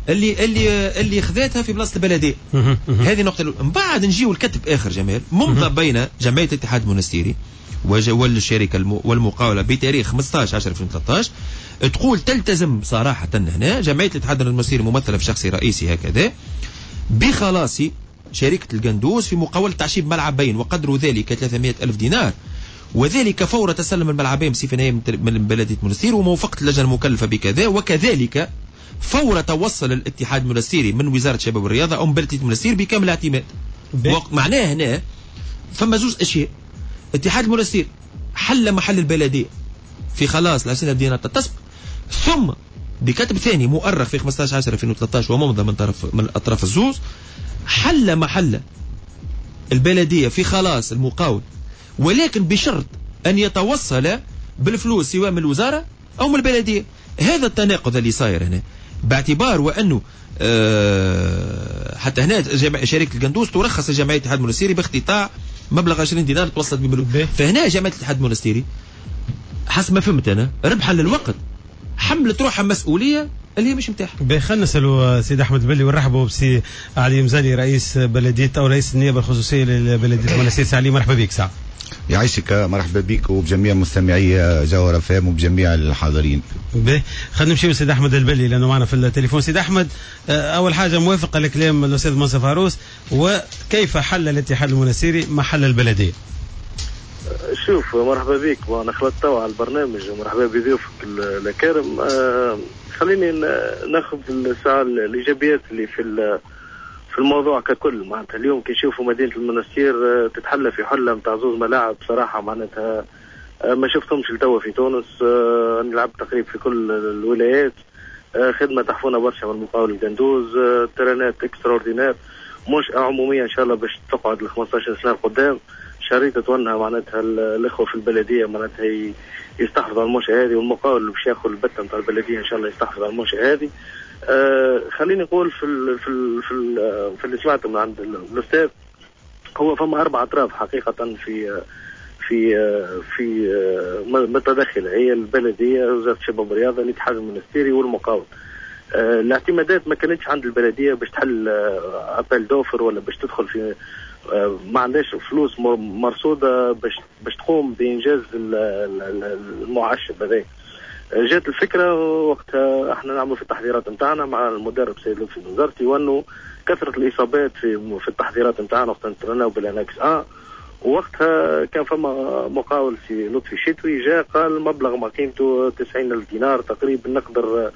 اللي خذاتها في بلاصه البلديه. هذه النقطه الاولى. من بعد نجيو الكتب اخر جمال ممضى بين جمعيه الاتحاد المنستيري والشركه والمقاوله بتاريخ 15/10/2013 تقول تلتزم صراحه هنا جمعيه الاتحاد المنستيري ممثله في شخصي رئيسي هكذا بخلاص شركة القندوز في مقاولة تعشيب ملعبين وقدر ذلك 300,000 دينار، وذلك فور تسلم الملعبين بصفة نهائية من بلدية منستير وموافقة اللجنة المكلفة بكذا، وكذلك فور توصل الاتحاد المنستيري من وزارة الشباب والرياضة أو من بلدية منستير بكامل اعتماد. معناه هنا فما زوج أشياء. اتحاد المنستير حل محل البلدية في خلاص 20,000 دينار تسبق، ثم بكتب ثاني مؤرخ في 15/10/2013 وممضى من الأطراف الزوز حل محل البلدية في خلاص المقاول، ولكن بشرط أن يتوصل بالفلوس سواء من الوزارة أو من البلدية. هذا التناقض اللي صاير هنا باعتبار وأنه حتى هنا شركة القندوز ترخص لجمعية الاتحاد المنستيري باختطاع مبلغ 20 دينار توصلت به. فهنا جمعية الاتحاد المنستيري حسب ما فهمت أنا ربحا للوقت حملت روحها مسؤوليه اللي هي مش متاحه. خلينا نسالوا سيد احمد بلي ونرحبوا بسي علي مزالي رئيس بلديه او رئيس النيابه الخصوصيه لبلديه منستير. سي علي مرحبا بك. ساعه يعيشك، مرحبا بك وبجميع مستمعي جوهرة فام وبجميع الحاضرين. خلينا نمشي لسيد احمد البلي لانه معنا في التليفون. سيد احمد، اول حاجه موافقه لكلام الاستاذ منصف عروس، وكيف حل الاتحاد المنستيري محل البلديه؟ شوف مرحبا بك، وانا خلطت على البرنامج ومرحبا بضيوفك الكرام. خليني ناخذ الساعه الايجابيات اللي في الموضوع ككل. معناتها اليوم كي نشوفوا مدينه المنستير تتحلى في حله نتاع زوز ملاعب بصراحه معناتها ما شفتهمش لتوا في تونس. نلعب تقريبا في كل الولايات، خدمه تحفونا برشا من مقاول القندوز، ترانات اكستراوردينير، مش عموميه ان شاء الله باش تقعد ل 15 سنه قدام. شريطة وانها معناتها الاخوه في البلديه معناتها يستحفظوا على المنشاه هذه، والمقاول اللي باش ياخذ البته نتاع البلديه ان شاء الله يستحفظ على المنشاه هذه. خليني نقول في اللي سمعته من عند الاستاذ، هو فما 4 اطراف حقيقه في متدخله، هي البلديه، وزاره الشباب والرياضه، الاتحاد المنستيري والمقاول. الاعتمادات ما كانتش عند البلديه باش تحل ابل دوفر ولا باش تدخل في ما عندهاش فلوس مرصوده باش تقوم بانجاز المعشب هذا. جات الفكره وقتها احنا نعملوا في التحضيرات نتاعنا مع المدرب سيد لطفي وزارتي، وانه كثره الاصابات في التحضيرات نتاعنا وقت انترنا بالانكس وقتها كان فما مقاول سي لطفي شتوي جاء قال مبلغ ما قيمته 90,000 دينار تقريبا نقدر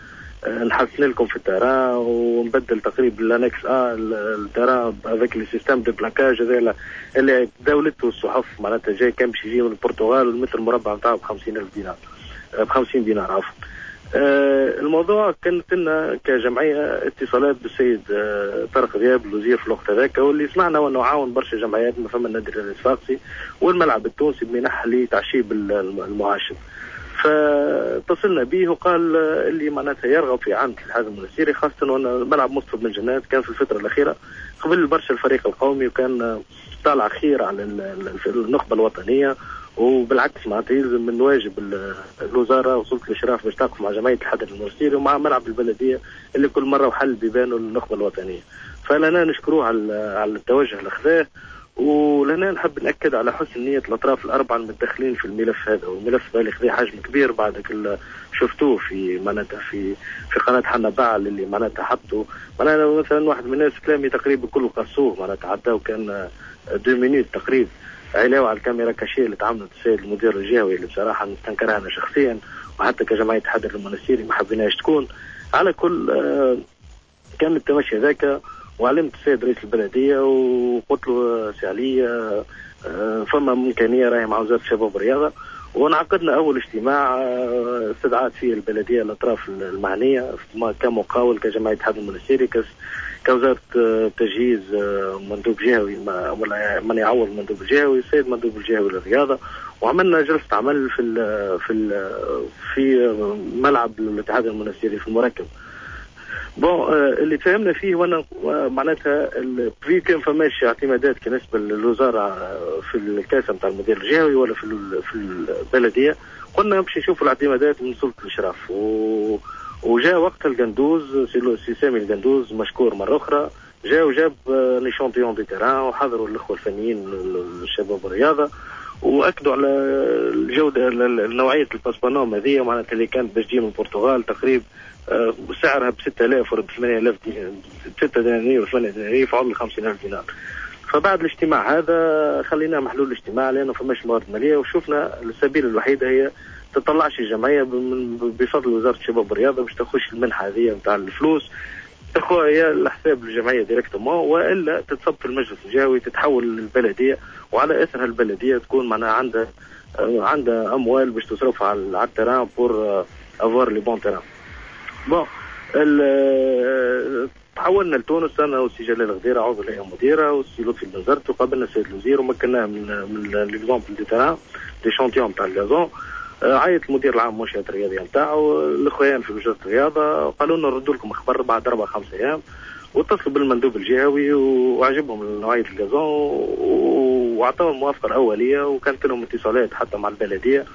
نحسن لكم في التيران ونبدل تقريبا لانكس التيران هذاك لي سيستم دو بلاكاج هذا اللي دولته الصحف معناتها جاي كان باش يجي من البرتغال والمتر مربع نتاعو ب 50,000 دينار ب 50 دينار عفوا. الموضوع كانت لنا كجمعيه اتصالات بالسيد طارق ذياب الوزير في الوقت هذاك، واللي سمعنا وانه عاون برشا جمعيات ما فما النادي الصفاقسي والملعب التونسي بمنح لتعشيب المعاشر. فاتصلنا به وقال اللي معناتها يرغب في عام الاتحاد المنستيري، خاصه وان ملعب مصطفى بن جنات كان في الفتره الاخيره قبل برشا الفريق القومي وكان طالع خير على النخبه الوطنيه، وبالعكس معناتها يلزم من واجب الوزاره وسلطه الاشراف باش تقف مع جمعيه الاتحاد المنستيري ومع ملعب البلديه اللي كل مره وحل بيبانوا النخبه الوطنيه. فلنا نشكروه على التوجه اللي خذاه، ولنا نحب نأكد على حسن نية الأطراف الأربعة المتدخلين في الملف هذا، والملف اللي خذ حجم كبير بعدك اللي شفتوه في معناتها في قناة حنا بعل اللي معناتها حطوا معناتها مثلا واحد من الناس كلامي تقريبا كله قصوه معناتها عداو كان 2 مينوت تقريبا، علاوة على الكاميرا كاشيه اللي تعملت السيد المدير الجهوي اللي بصراحة نستنكرها أنا شخصيا وحتى كجمعية الاتحاد المنستيري ما حبيناش تكون. على كل كان التمشي ذاك وعلمت السيد رئيس البلديه وقلت له سي علي فما امكانيه راهي مع وزاره الشباب والرياضه، وانعقدنا اول اجتماع استدعت فيه البلديه الاطراف المعنيه كمقاول كجمعيه الاتحاد المنستيري كوزاره تجهيز مندوب جهوي ولا من يعوض المندوب الجهوي السيد مندوب الجهوي للرياضه، وعملنا جلسه عمل في ملعب الاتحاد المنستيري في المركب. اللي تفهمنا فيه وانا معناتها في كان فماش اعتمادات بالنسبه للوزاره في الكاسه نتاع المدير الجهوي ولا في البلديه، قلنا باش نشوفوا الاعتمادات من سلطه الاشراف وجاء وقت القندوز سي سامي القندوز مشكور مره اخرى جاء وجاب ليشونتيون دي تيران وحضروا الاخوه الفنيين الشباب والرياضه واكدوا على الجوده نوعيه الباسبانوم هذه معناتها اللي كانت باش تجي من البرتغال تقريبا سعرها ب 6000 ولا ب 8000 6 دنانير و 8 دنانير في عمر 50,000 دينار. فبعد الاجتماع هذا خلينا محلول الاجتماع لانه فماش موارد ماليه، وشفنا السبيل الوحيد هي تطلعش الجمعيه بفضل وزاره الشباب والرياضه باش تخش المنحه هذه نتاع الفلوس تاخذها هي لحساب الجمعيه ديريكتومون، والا تتصب في المجلس الجهوي تتحول للبلديه، وعلى اثرها البلديه تكون معناها عندها اموال باش تصرفها على التيران بور افوار لي بون تيران. تحولنا لتونس انا والسي جلال غديره عضو الهيئه المديره والسي لطفي بن زرت، وقابلنا السيد الوزير ومكناه من ليكزومبل دي تيران دي شونتيون نتاع الغازون. عيط المدير العام المنشات الرياضيه نتاعو الاخوان في وزاره الرياضه وقالوا لنا نردوا لكم خبر بعد 4-5 ايام، واتصلوا بالمندوب الجهوي وعجبهم نوعيه الغازون واعطاهم الموافقه الاوليه، وكانت لهم اتصالات حتى مع البلديه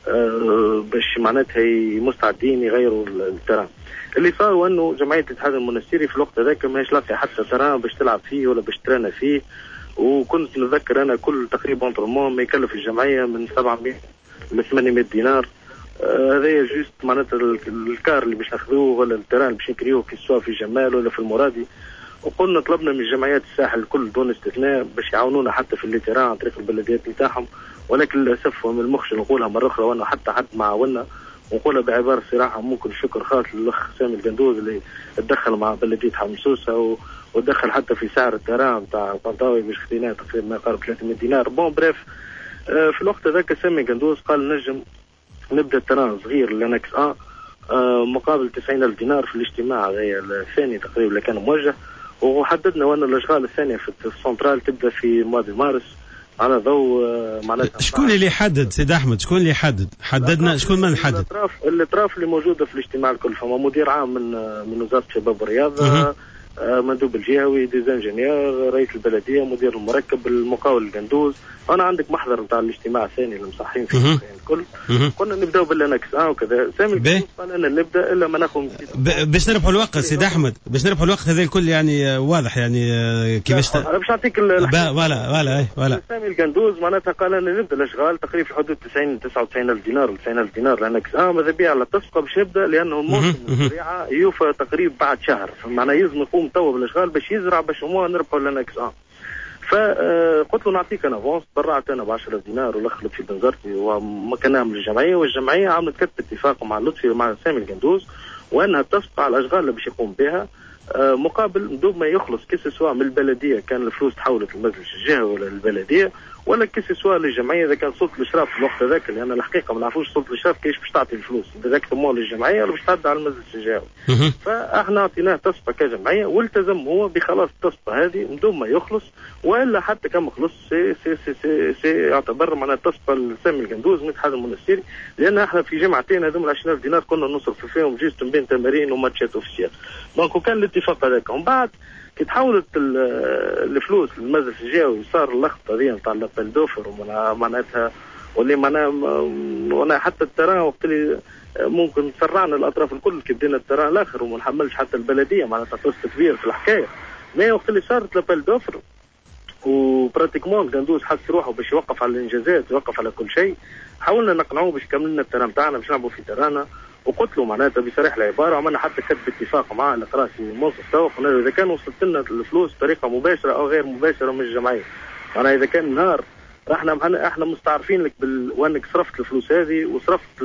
باش معناتها مستعدين يغيروا الترام. اللي صار وانه جمعيه الاتحاد المنستيري في الوقت هذاك ماهيش لاقيه حتى ترام باش تلعب فيه ولا باش ترانا فيه، وكنت نتذكر انا كل تقريبا انطرمون ما يكلف الجمعيه من 700 ل 800 دينار. هذايا جوست معناتها الكار اللي باش ناخذوه ولا التران اللي باش نكريوه سواء في جمال ولا في المرادي، وقلنا طلبنا من جمعيات الساحل الكل دون استثناء باش يعاونونا حتى في الليتران عن طريق البلديات نتاعهم، ولكن للاسف ومن المخشى نقولها مره اخرى وانا حتى حد ما عاونا، ونقولها بعباره صراحه ممكن شكر خاص للاخ سامي القندوز اللي تدخل مع بلديه حمصوسه ودخل حتى في سعر الترام نتاع الطنطاوي باش خديناه تقريبا ما يقارب 300 دينار. بريف في الوقت هذاك سامي القندوز قال نجم نبدا الترام صغير لانكس مقابل 90,000 دينار في الاجتماع الثاني تقريبا اللي كان موجه، وحددنا وان الاشغال الثانيه في السنترال تبدا في مواد مارس على ضوء معناتها. شكون اللي يحدد سيد احمد؟ شكون اللي يحدد؟ حددنا شكون من نحدد؟ الاطراف اللي موجوده في الاجتماع الكل، فما مدير عام من وزاره الشباب والرياضه، مندوب الجهوي، ديزانجينيور، رئيس البلديه، مدير المركب، المقاول القندوز. انا عندك محضر نتاع الاجتماع الثاني اللي مصحين فيه الكل. كنا نبداو بالانكس وكذا. سامي قال لنا نبدا الا ما ناخذ باش نربحوا الوقت سيد احمد، باش نربحوا الوقت هذا الكل يعني واضح يعني كيفاش انا باش نعطيك ولا سامي القندوز معناتها قال لنا نبدا الاشغال تقريبا في حدود 99,000 دينار و 90,000 دينار الانكس ماذا بيع على التصفقه باش نبدا، لانه الموسم الزراعه يوفى تقريبا بعد شهر، معناها يلزم يقوم توا بالاشغال باش يزرع باش هو نربحوا الانكس فقلت له نعطيك انا افونس، برعت انا ب 10,000 دينار والاخ لطفي بن زرتي ومكناهم للجمعيه، والجمعيه عملت كتب اتفاق مع لطفي ومع سامي القندوز وانها تصفى على الاشغال اللي باش يقوم بها مقابل بدون ما يخلص كيس سواء من البلديه كان الفلوس تحولت للمجلس الجهوي ولا للبلديه، ولا كيس سواء للجمعيه اذا كان سلطه الاشراف في الوقت هذاك، لان الحقيقه ما نعرفوش سلطه الاشراف كيفاش باش تعطي الفلوس ديريكتومون للجمعيه ولا باش تعدي على المجلس الجهوي. فاحنا اعطيناه تصفى كجمعيه والتزم هو بخلاص التصفى هذه من دون ما يخلص، والا حتى كان خلص سي يعتبر معناها تصفى لسامي القندوز من الاتحاد المونستيري، لان احنا في جمعتين هذوما 20,000 دينار كنا نصرف فيهم جيست بين تمارين وماتشات اوفيسيال. دونك وكان الاتفاق هذاك، ومن بعد كي تحولت الفلوس للمجلس الجهوي صار اللخطه هذه نتاع لابيل دوفر ومعناتها واللي معناها حتى التران وقت اللي ممكن سرعنا الاطراف الكل كي بدينا التران الاخر وما نحملش حتى البلديه معناتها قسط كبير في الحكايه. ما وقت اللي صارت لابيل دوفر وبراتيكمون القندوز حس روحه باش يوقف على الانجازات يوقف على كل شيء، حاولنا نقنعوه باش يكملنا التران تاعنا باش نلعبوا في ترانا، وقلت له معناتها بصريح العباره وعملنا حتى كتب اتفاق معاه على راسي منصف سوق، قلنا له اذا كان وصلت لنا الفلوس بطريقه مباشره او غير مباشره من الجمعيه، معناها اذا كان نهار احنا مستعرفين لك وانك صرفت الفلوس هذه وصرفت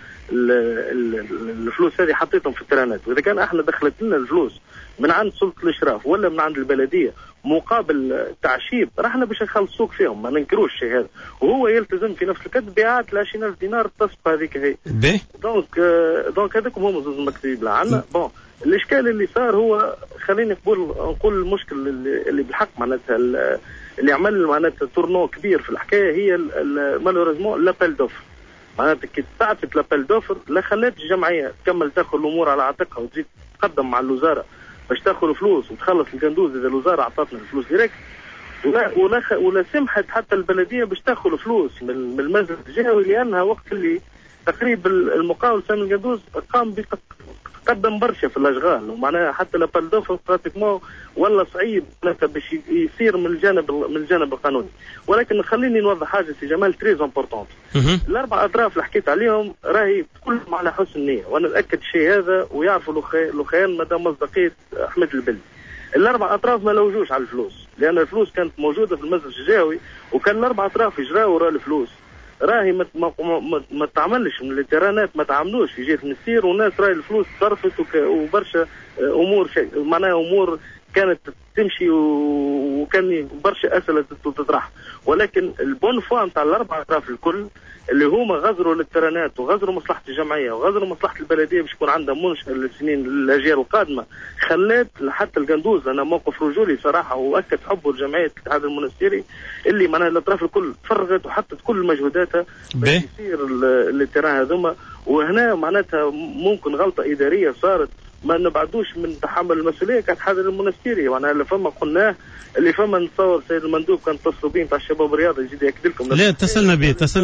الفلوس هذه حطيتهم في الترانات، واذا كان احنا دخلت لنا الفلوس من عند سلطه الاشراف ولا من عند البلديه مقابل تعشيب راحنا باش نخلصوك فيهم، ما ننكروش الشيء هذا، وهو يلتزم في نفس الكتب باعاده 20,000 دينار التصفى هذيك هي. دونك هذوك هما زوز مكتوبين لعنا. بون الاشكال اللي صار هو خليني نقول المشكل اللي بالحق معناتها اللي عمل معناتها تورنو كبير في الحكايه هي مالوريزمون لابيل دوفر. معناتها كي تعطت لابيل دوفر لا خلات الجمعيه تكمل تاخذ الامور على عاتقها وتزيد تقدم مع الوزاره باش تاخذ فلوس وتخلص القندوز اذا الوزاره عطاتنا الفلوس ديريكت، ولا سمحت حتى البلديه باش تاخذ فلوس من المجلس الجهوي، لانها وقت اللي تقريبا المقاول سامي القندوز قام قدم برشا في الاشغال، ومعناها حتى لابيل دوفر براتيكمون ولا صعيب باش يصير من الجانب القانوني. ولكن خليني نوضح حاجه سي جمال تريز امبورطونت. الاربع اطراف اللي حكيت عليهم راهي كلهم على حسن نيه، وانا ناكد الشيء هذا ويعرفوا لوخيان مدام مصداقيه احمد البلدي. الاربع اطراف ما لوجوش على الفلوس، لان الفلوس كانت موجوده في المجلس الجهوي وكان الاربع اطراف يجراوا وراء الفلوس. راهي ما تعملش من الترانات، ما تعملوش في جهه المسير، والناس راهي الفلوس صرفت وبرشا امور معناها امور كانت تمشي وكان برشا اسئله تطرح. ولكن البون فوا نتاع الاربع اطراف الكل اللي هما غزروا للترانات وغزروا مصلحه الجمعيه وغزروا مصلحه البلديه باش يكون عندها منشأ للسنين الاجيال القادمه، خلات حتى القندوز لنا موقف رجولي صراحه واكد حبه لجمعيه الاتحاد المونستيري اللي معناها الاطراف الكل فرغت وحطت كل مجهوداتها باش يصير التران هذوما. وهنا معناتها ممكن غلطه اداريه صارت ما نبعدوش من تحمل المسؤوليه كاتحاد المونستيري، وانا اللي فما قلناه اللي فما نتصور سيد المندوب كان اتصلوا بيه نتاع الشباب الرياضي يزيد ياكد لكم. لا اتصلنا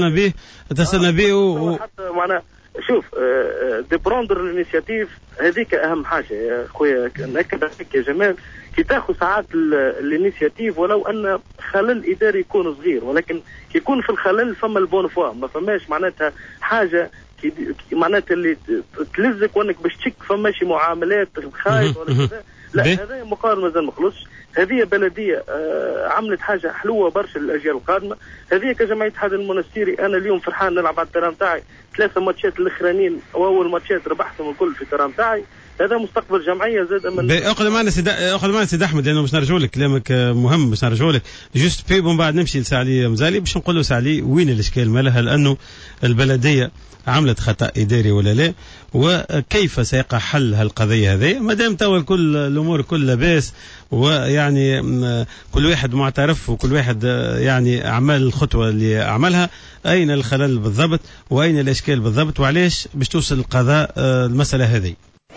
به حتى معناها شوف دي بروندر الانيشياتيف هذيك اهم حاجه يا خويا، ناكد عليك يا جمال كي تاخذ ساعات الانيشياتيف ولو ان خلل اداري يكون صغير، ولكن كي يكون في الخلل فما البون فوا، ما فماش معناتها حاجه معناتها اللي تلزك وانك باش تشك فماشي معاملات خايف ولا كذا. لا هذا مقارنه مازال ما خلصش. هذه بلديه عملت حاجه حلوه برشا للاجيال القادمه. هذه كجمعيه الاتحاد المونستيري انا اليوم فرحان نلعب على الترام تاعي 3 ماتشات الاخرانيين واول ماتشات ربحتهم الكل في الترام تاعي. هذا مستقبل جمعيه زاد من اخذ معنا سيد احمد لانه باش نرجعوا لك كلامك مهم باش نرجعوا لك جوست بيب ومن بعد نمشي لسعلي مزالي باش نقول له سعلي وين الاشكال مالها، لانه البلديه عملت خطأ إداري ولا لا، وكيف سيقع حل هالقضية هذه ما دام توا كل الأمور كل لاباس، ويعني كل واحد معترف وكل واحد يعني أعمال الخطوة اللي عملها، أين الخلل بالضبط وأين الإشكال بالضبط وعليش باش توصل القضاء المسألة هذه.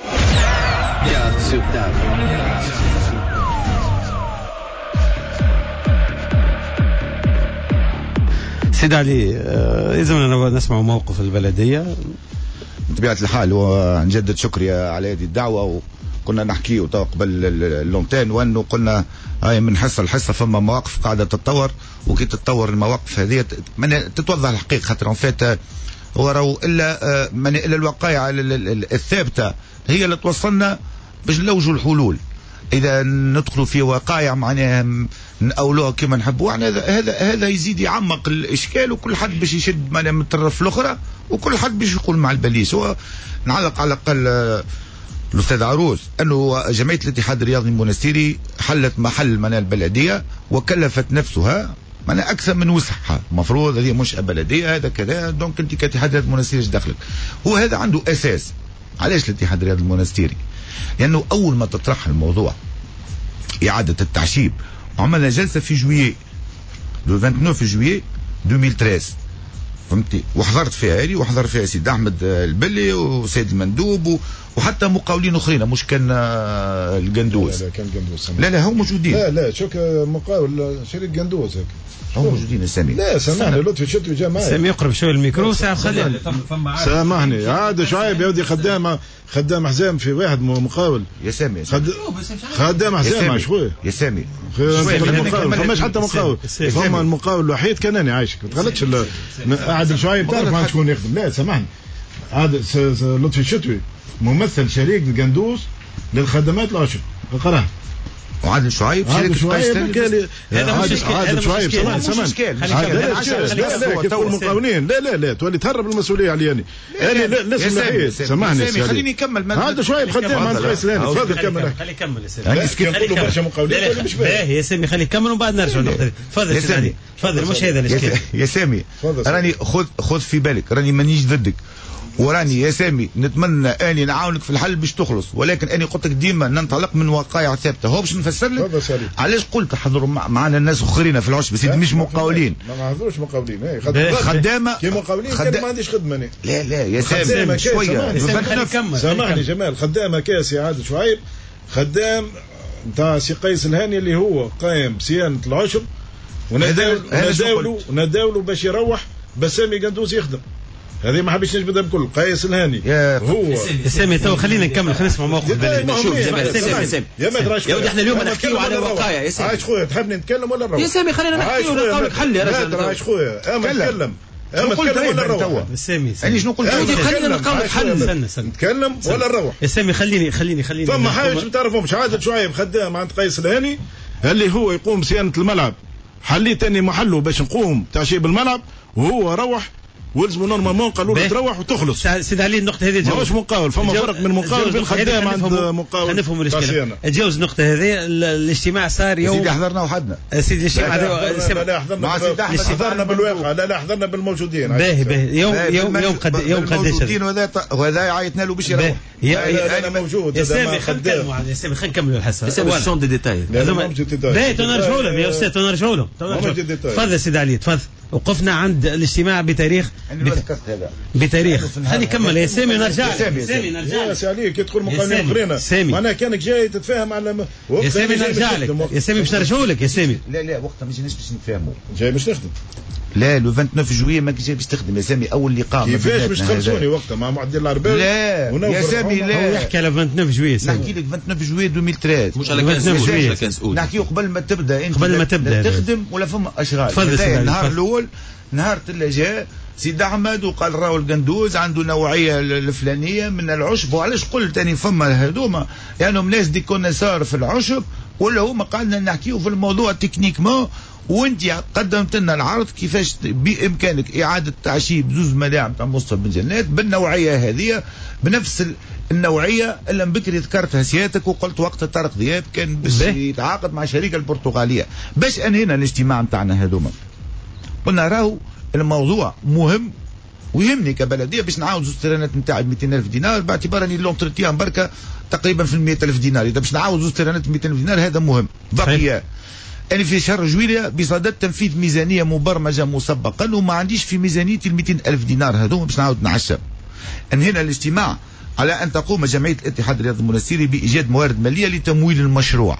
سيد علي إذا نسمع موقف البلدية بطبيعة الحال، ونجدد شكري على هذه الدعوة. وكنا نحكي قبل اللونتين وأنه قلنا هاي من حصة لحصة فما مواقف قاعدة تتطور، وكي تتطور المواقف هذه تتوضح الحقيقة، خاطر فات هو راهو إلا الوقائع الثابتة هي اللي توصلنا باش نلوجوا الحلول. إذا ندخلوا في وقائع معناها نأولوها كما نحبوا، يعني هذا يزيد يعمق الإشكال، وكل حد باش يشد من الطرف الأخرى، وكل حد باش يقول مع البليس. هو نعلق على الأقل الأستاذ عروس أنه جمعية الاتحاد الرياضي المنستيري حلت محل من البلدية وكلفت نفسها من أكثر من وسعها. مفروض هذه مش بلدية هذا كذا، دونك أنت كاتحاد الرياضي المنستيري ايش دخلك؟ وهذا عنده أساس. علاش الاتحاد الرياضي المنستيري؟ لأنه يعني أول ما تطرح الموضوع إعادة التعشيب، وعملنا جلسة في جويي لو 29 جويي 2013 فهمتي، وحضرت فيها هذه وحضر فيها سيد احمد البلي وسيد المندوب وحتى مقاولين اخرين مش كان القندوز. لا كان القندوز. لا هم موجودين. لا شوك مقاول شريك قندوز هيك هم موجودين يا سامي. لا سامحني لطفي شتوي جا معي. سامي يقرب شويه الميكرو ساعه خليه. سامحني عاد شعيب يا ودي خدام حزام في واحد مقاول يا سامي. خدام حزام شويه يا سامي. ما فماش حتى مقاول. فما المقاول الوحيد كان انا عايشك ما تغلطش. عاد شعيب تعرف ما شكون يخدم. لا سامحني عاد لطفي الشتوي ممثل شريك القندوز للخدمات العشر اقراها. وعادل شعيب شركة شعيب عادل شعيب سمان لا كيف المقاولين لا تولي تهرب المسؤولية علياني انا لازم نحيد. سامحني خليني نكمل. عادل شعيب خدام عند قيس الهاني. تفضل كمل. خلي يكمل يا سامي. كل برشا مقاولين مش باهي يا سامي خلي يكمل ومن بعد نرجع نقطة. تفضل يا سامي تفضل. مش هذا الاشكال يا سامي. راني خذ في بالك راني مانيش ضدك وراني يا سامي نتمنى اني نعاونك في الحل باش تخلص، ولكن اني قلت لك ديما ننطلق من وقائع ثابته. هو باش نفسر لك علاش قلت حضروا معنا الناس اخرين في العشب سيدي مش مقاولين. ما حضروش مقاولين خدامه كي مقاولين كان ما عنديش خدمه أنا. لا يا سامي شويه سامحني جمال. خدامه كاسي عادل شعيب خدام نتاع سي قيس الهاني اللي هو قائم بصيانه العشب وناداولوا باش يروح بس سامي قندوز يخدم. هذه ما حبيتش نجبدها بكل. قيس الهاني هو سامي تو خلينا نكمل. خلينا نسمع موقف بالي. شوف سامي يا ودي احنا اليوم نحكيو على الوقايع. يا سامي عايش خويا تحبني نتكلم ولا نروح؟ يا سامي خلينا نحكيو ونقول لك حل يا رجل. عايش خويا اما نتكلم ولا نروح؟ سامي انا شنو قلت؟ خلينا نقول لك حل. نتكلم ولا نروح؟ يا سامي خليني فما حاجه ما تعرفهمش. عادل شعيب خدام عند قيس الهاني اللي هو يقوم بصيانه الملعب. حليت اني محله باش نقوم تعشيب الملعب وهو روح ولزموا نورمالمون قالوا له تروح وتخلص. سيد علي النقطة هذه ماهوش مقاول. فما فرق من مقاول بين خدام عند مقاول. نفهم الاشكال. تجاوز النقطة هذه. الاجتماع صار يوم سيدي حضرنا وحدنا. سيدي الاجتماع لا حضرنا بالواقع. لا حضرنا بالموجودين. باهي يوم قداش وهذا عيطنا له باش يروح. انا موجود. يا سامي خلينا نكملوا الحصة. سامي شون دي ديتاي. باهي تنرجعوا لهم يا استاذ تنرجعوا لهم. تفضل سيدي علي تفضل. وقفنا عند الاجتماع بتاريخ خلي كمل يا سامي ونرجع. سامي نرجع يا سامي كي تدخل مقاولين اخرين معناها كانك جاي تتفاهم على يا سامي نرجع لك يا سامي باش نرجعوا لك يا سامي. لا وقتها ما جيناش باش نتفاهموا. جاي باش نخدم. لا لو 29 جويي ما جاي باش تخدم يا سامي. اول لقاء كيفاش باش تخلصوني وقتها مع معدل العرباوي؟ لا يا سامي لا هو يحكي على 29 جويي. نحكي لك 29 جويي 2013 مش على 29 جويي. نحكي قبل ما تبدا انت تخدم ولا فما اشغال. النهار الاول نهار اللي جاء سيد احمد وقال راهو القندوز عنده نوعيه الفلانيه من العشب. وعلاش قلت اني فما هذوما يعني ناس دي كونسار في العشب ولا هما قعدنا نحكيو في الموضوع تكنيكمون. وانت قدمت لنا العرض كيفاش بامكانك اعاده تعشيب زوز ملاعب تاع مصطفى بن جنات بالنوعيه هذه بنفس النوعيه اللي من بكري ذكرتها سيادتك. وقلت وقت طارق ذياب كان باش يتعاقد مع الشركه البرتغاليه باش انهينا الاجتماع نتاعنا هذوما. قلنا راهو الموضوع مهم ويهمني كبلديه باش نعاود زوج ترانات نتاع 200,000 دينار باعتبار اني لونتروتيان بركه تقريبا في 100,000 دينار. اذا باش نعاود زوج ترانات 200,000 دينار هذا مهم. بقي أنا في شهر جويلية بصدد تنفيذ ميزانية مبرمجة مسبقا وما عنديش في ميزانيتي 200,000 دينار هذوما باش نعاود نعشب. انهينا الاجتماع على أن تقوم جمعية الاتحاد الرياضي المنستيري بإيجاد موارد مالية لتمويل المشروع.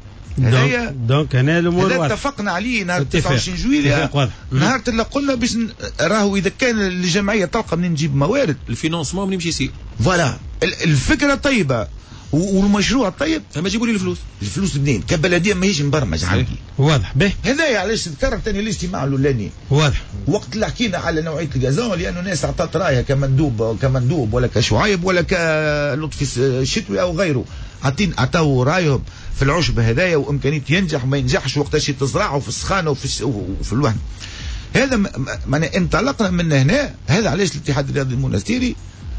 دونك هنا الامور هذا اتفقنا عليه نهار 29 جويلية. نهار اللي قلنا باش راهو اذا كان الجمعيه تلقى منين نجيب موارد الفينونسمون منين باش يصير. فوالا الفكره طيبه والمشروع طيب. فما جيبوا لي الفلوس منين؟ كبلديه ماهيش مبرمج عندي. واضح به هذايا علاش ذكرت ثاني الاجتماع الاولاني. واضح وقت اللي حكينا على نوعيه الغازون لانه الناس عطات رايها كمندوب ولا كشعيب ولا كلطفي الشتوي او غيره. عطاو رايهم في العشب هذايا وامكانيه ينجح وما ينجحش وقتاش تزرعه في السخانه وفي الوهن. هذا انطلقنا من هنا. هذا علاش الاتحاد الرياضي المنستيري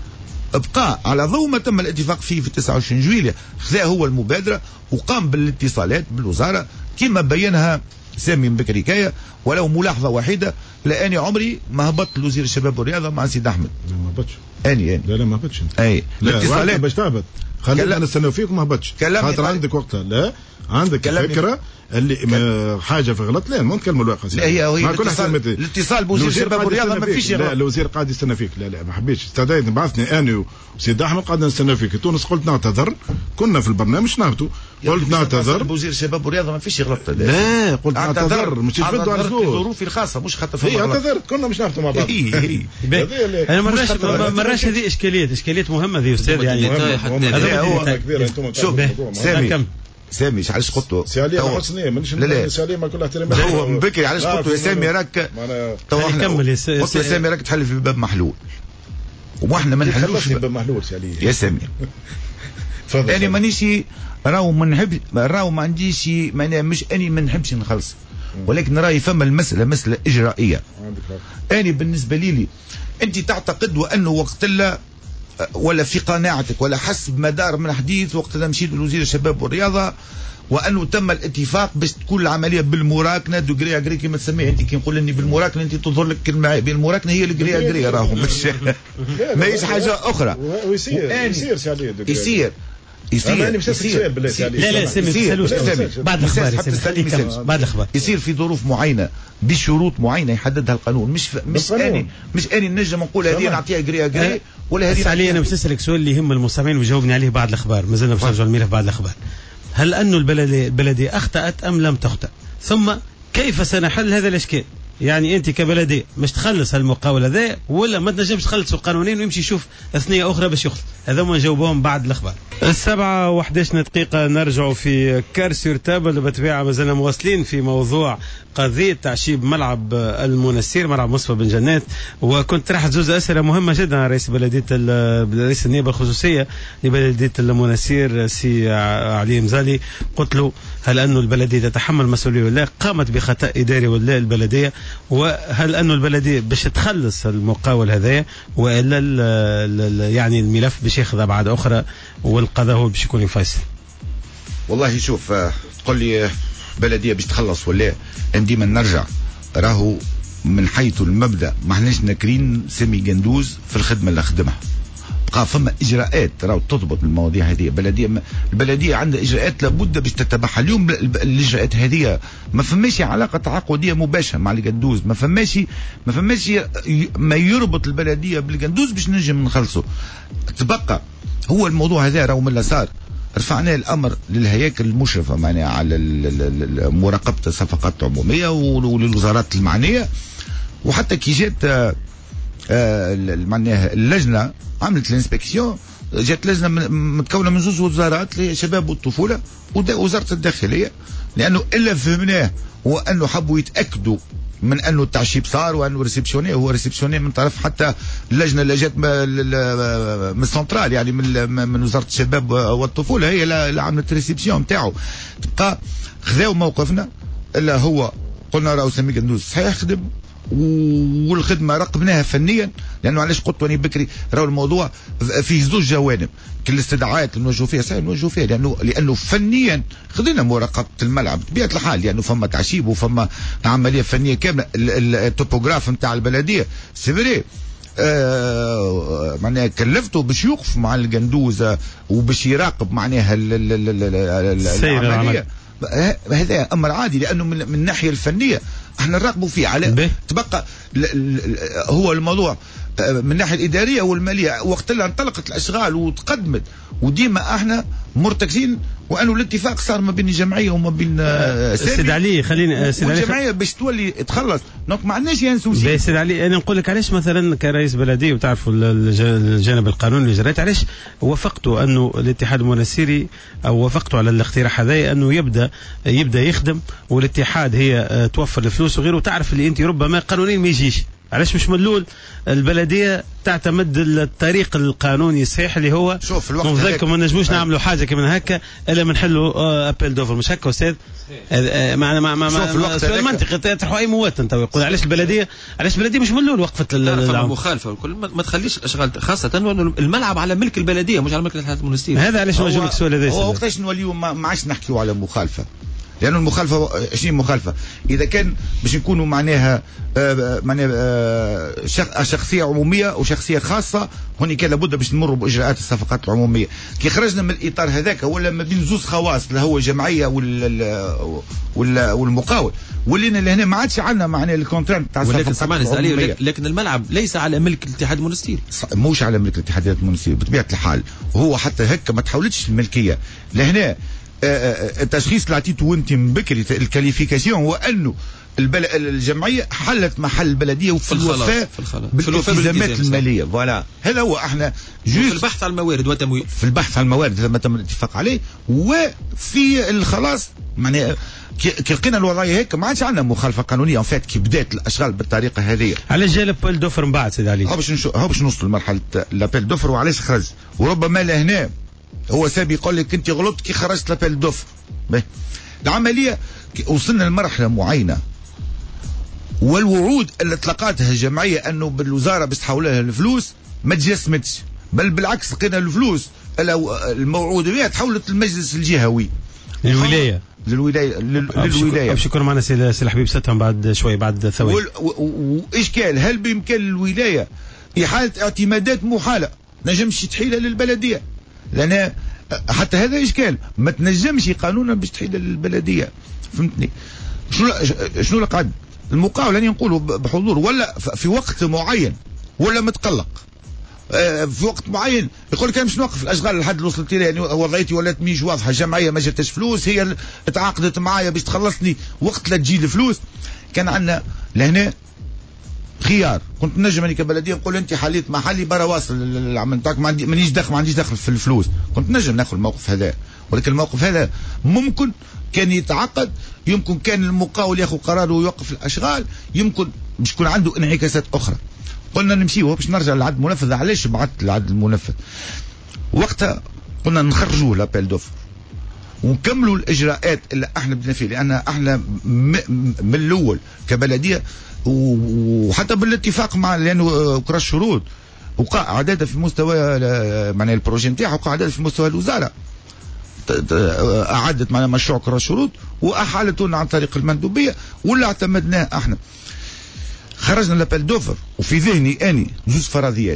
بقى على ضوء ما تم الاتفاق فيه في 29 جويلية، خذا هو المبادرة وقام بالاتصالات بالوزارة كما بينها سامي بكري كايا. ولو ملاحظة واحدة، لاني عمري ما هبطت لوزير الشباب والرياضة مع سيد احمد. لا ما هبطش. اني لا ما هبطش. اي الاتصالات باش تهبط، خلينا نستناو فيك وما هبطش خاطر عندك وقتها. لا عندك فكرة اللي حاجه في غلط. لا ما نتكلموا الواقع. لا هي الاتصال بوزير الشباب والرياضه ما فيش. لا الوزير قاعد يستنى فيك. لا ما حبيتش استدعيت بعثني انا وسيد احمد قعدنا نستنى فيك. تونس قلت نعتذر، كنا في البرنامج نهبطوا قلت نعتذر. بوزير الشباب والرياضه ما فيش غلط. لا قلت نعتذر مش يفدوا على ظروفي الخاصه مش خاطر في اعتذرت كنا مش نهبطوا مع بعض. انا مراش هذه اشكاليات مهمه ذي استاذ يعني. هذا هو كبير. انتم سامي علاش قلتوا ساليه حسنيه مانيش ساليه ما كل احترام. هو من بكري علاش قلتوا يا سامي راك تو احنا قلت يا سامي راك تحل في باب محلول واحنا ما نحلوش باب محلول ساليه يا سامي. انا مانيش راهو ما نحب راهو ما عنديش مش اني ما نحبش نخلص، ولكن راهي فما المساله مساله اجرائيه. انا بالنسبه لي انت تعتقد وانه وقت لا ولا في قناعتك ولا حسب مدار من حديث وقت اللي مشيت لوزير الشباب والرياضه وانه تم الاتفاق باش تكون العمليه بالمراكنه دوغري اغري كما تسميه انت. كي نقول اني بالمراكنه انت تظهر لك كلمه بالمراكنه هي الجري اغري راهو مش ماهيش حاجه اخرى. يصير لا سامي بعد الاخبار بعد الاخبار يصير في ظروف معينه بشروط معينه يحددها القانون. مش اني نجم نقول هذه نعطيها جري ولا هذه علي. انا باش نسالك سؤال اللي يهم المستمعين وجاوبني عليه بعد الاخبار. مازلنا باش نرجعوا للملف بعد الاخبار. هل انه البلديه اخطات ام لم تخطئ؟ ثم كيف سنحل هذا الاشكال؟ يعني انت كبلديه مش تخلص هالمقاول هذا ولا ما تنجمش تخلصوا قانونين ويمشي يشوف اثنيه اخرى باش يخلص؟ هذا ما نجاوبهم بعد الاخبار. 7:11 دقيقه نرجع في كار سور تابل. بطبيعه مازلنا مواصلين في موضوع قضيه تعشيب ملعب المنستير ملعب مصطفى بن جنات. وكنت طرحت زوز اسئله مهمه جدا رئيس رئيس النيابه الخصوصيه لبلديه المنستير سي علي مزالي. قلت له هل انه البلديه تتحمل مسؤوليه ولا قامت بخطا اداري ولا البلديه؟ وهل انه البلديه باش تخلص المقاول هذايا والا يعني الملف باش ياخذ ابعاد اخرى والقضاء هو باش يكون يفيصل؟ والله شوف تقول لي بلديه باش تخلص ولا ديما نرجع راهو من حيث المبدا ما احناش ناكرين سامي قندوز في الخدمه اللي خدمها. بقى فما اجراءات راهو تضبط المواضيع هذه. البلديه عندها اجراءات لابد باش تتبعها. اليوم الاجراءات هذه ما فماش علاقه تعاقديه مباشره مع القندوز. ما فماش ما يربط البلديه بالقندوز باش نجم نخلصه. تبقى هو الموضوع هذا راهو من اللي صار رفعنا الامر للهياكل المشرفه معناها على مراقبه الصفقات العموميه وللوزارات المعنيه. وحتى كي جات معناها اللجنه عملت الانسبكسيون، جات لجنه متكونه من زوج وزارات اللي الشباب والطفوله ووزاره الداخليه. لانه الا فهمناه هو انه حبوا يتاكدوا من انه التعشيب صار وانه ريسبسيوني هو ريسبسيوني من طرف حتى اللجنه اللي جات من السنترال يعني من وزاره الشباب والطفوله هي اللي عملت الريسبسيون نتاعو. تبقى خذاو موقفنا الا هو قلنا راهو سامي قندوز صحيح خدم والخدمه راقبناها فنيا. لانه علاش قلت واني بكري راهو الموضوع فيه زوج جوانب. كل الاستدعاءات اللي نوجهوا فيها صحيح نوجهوا فيها لانه فنيا خذينا مراقبه الملعب بطبيعه الحال. لانه فما تعشيب وفما عمليه فنيه كامله. التوبوغراف نتاع البلديه سيفري معناها كلفته باش يوقف مع القندوزه وباش يراقب معناها العمليه. هذا امر عادي لانه من الناحيه الفنيه احنا نراقبوا فيه. على تبقى هو الموضوع من الناحيه الاداريه والماليه وقت اللي انطلقت الاشغال وتقدمت وديما احنا مرتكزين وانه الاتفاق صار ما بين الجمعيه وما بين سيد علي. خليني الجمعيه باش تولي تخلص دونك ما عندناش ينسوا شيء. سيد علي انا نقول لك علاش مثلا كرئيس بلديه وتعرفوا الجانب القانوني اللي جريت علاش وافقتوا انه الاتحاد المنستيري او وافقتوا على الاقتراح هذا انه يبدا يخدم والاتحاد هي توفر الفلوس الفلوس وغيره، تعرف اللي انت ربما قانونيا ما يجيش. علاش مش مدلول البلديه تعتمد الطريق القانوني الصحيح اللي هو شوف الوقت ما نجموش نعملوا حاجه كما هكا الا ما نحلوا ابيل دوفر، مش هكا استاذ؟ مع سؤال منطقي يطرحوا اي مواطن تو يقول علاش البلديه مش مدلول وقفت مخالفه والكل ما تخليش الاشغال، خاصه انه الملعب على ملك البلديه مش على ملك الاتحاد المونستيري. هذا علاش نوجه لك السؤال هذا. هو وقتاش نوليو ما عادش نحكيو على مخالفه، لأن المخالفة شنو مخالفة؟ إذا كان باش نكونوا معناها شخصية عمومية وشخصية خاصة، هوني كان لابد باش نمروا بإجراءات الصفقات العمومية. كي خرجنا من الإطار هذاك ولا ما بين زوز خواص اللي هو الجمعية والمقاول، ولينا لهنا ما عادش عندنا معناها الكونتران تاع الصفقات العمومية. لكن الملعب ليس على ملك الاتحاد المونستيري، موش على ملك الاتحاد المونستيري بطبيعة الحال، وهو حتى هكا ما تحولتش الملكية لهنا. التشخيص اللي عطيته انت من بكري الكاليفيكاسيون هو انه الجمعيه حلت محل البلديه وفي الوفاء بالالتزامات الماليه. فوالا هذا هو احنا في البحث على الموارد والتمويل، في البحث على الموارد لما تم الاتفاق عليه، وفي الخلاص معناها كي لقينا الوضعيه هيك ما عادش عندنا مخالفه قانونيه ان فات كي بدات الاشغال بالطريقه هذه. علاش جا لابيل دوفر من بعد سيدي علي؟ هو باش نوصل لمرحله لابيل دوفر وعلاش خرج، وربما لهنا هو سابي يقول لك انت غلطت كي خرجت لابيل دوفر. العمليه وصلنا لمرحله معينه، والوعود اللي اطلقتها الجمعيه انه بالوزاره باش تحول لها الفلوس ما تجسمتش، بل بالعكس لقينا الفلوس الموعود بها تحولت للمجلس الجهوي للولايه. شكرا معنا سي الحبيب ستهم بعد شوي بعد ثواني. واشكال هل بامكان الولايه احاله اعتمادات محاله نجمش تحيلها للبلديه؟ لأن حتى هذا إشكال، ما تنجمش قانونا باش تحيل للبلدية. فهمتني؟ شنو لقعد المقاول أن نقولوا بحضور ولا في وقت معين ولا متقلق في وقت معين يقول لك انا باش نوقف الاشغال لحد اللي وصلت لي، يعني وضعيتي ولات مش واضحه، الجمعيه ما جاتش فلوس، هي تعاقدت معايا باش تخلصني وقت لا تجي الفلوس. كان عندنا لهنا خيار، كنت نجم انا كبلديه نقول انت حليت محلي برا واصل العمل نتاعك، ما عنديش دخل في الفلوس، كنت نجم ناخذ الموقف هذا. ولكن الموقف هذا ممكن كان يتعقد، يمكن كان المقاول ياخذ قرار ويوقف الاشغال، يمكن باش يكون عنده انعكاسات اخرى. قلنا نمشيو باش نرجع للعد المنفذ. علاش بعثت العد المنفذ؟ وقتها قلنا نخرجوه لابيل دوفر ونكملوا الاجراءات اللي احنا بدنا فيه، لان احنا من الاول كبلديه وحتى بالاتفاق مع، لانه كرا الشروط وقع عداده في مستوى معناها البروجي نتاعو، وقع عداده في مستوى الوزاره اعدت معنا مشروع كرا الشروط واحالته عن طريق المندوبيه ولا اعتمدناه احنا. خرجنا لابيل دوفر وفي ذهني اني جزء فرضيات،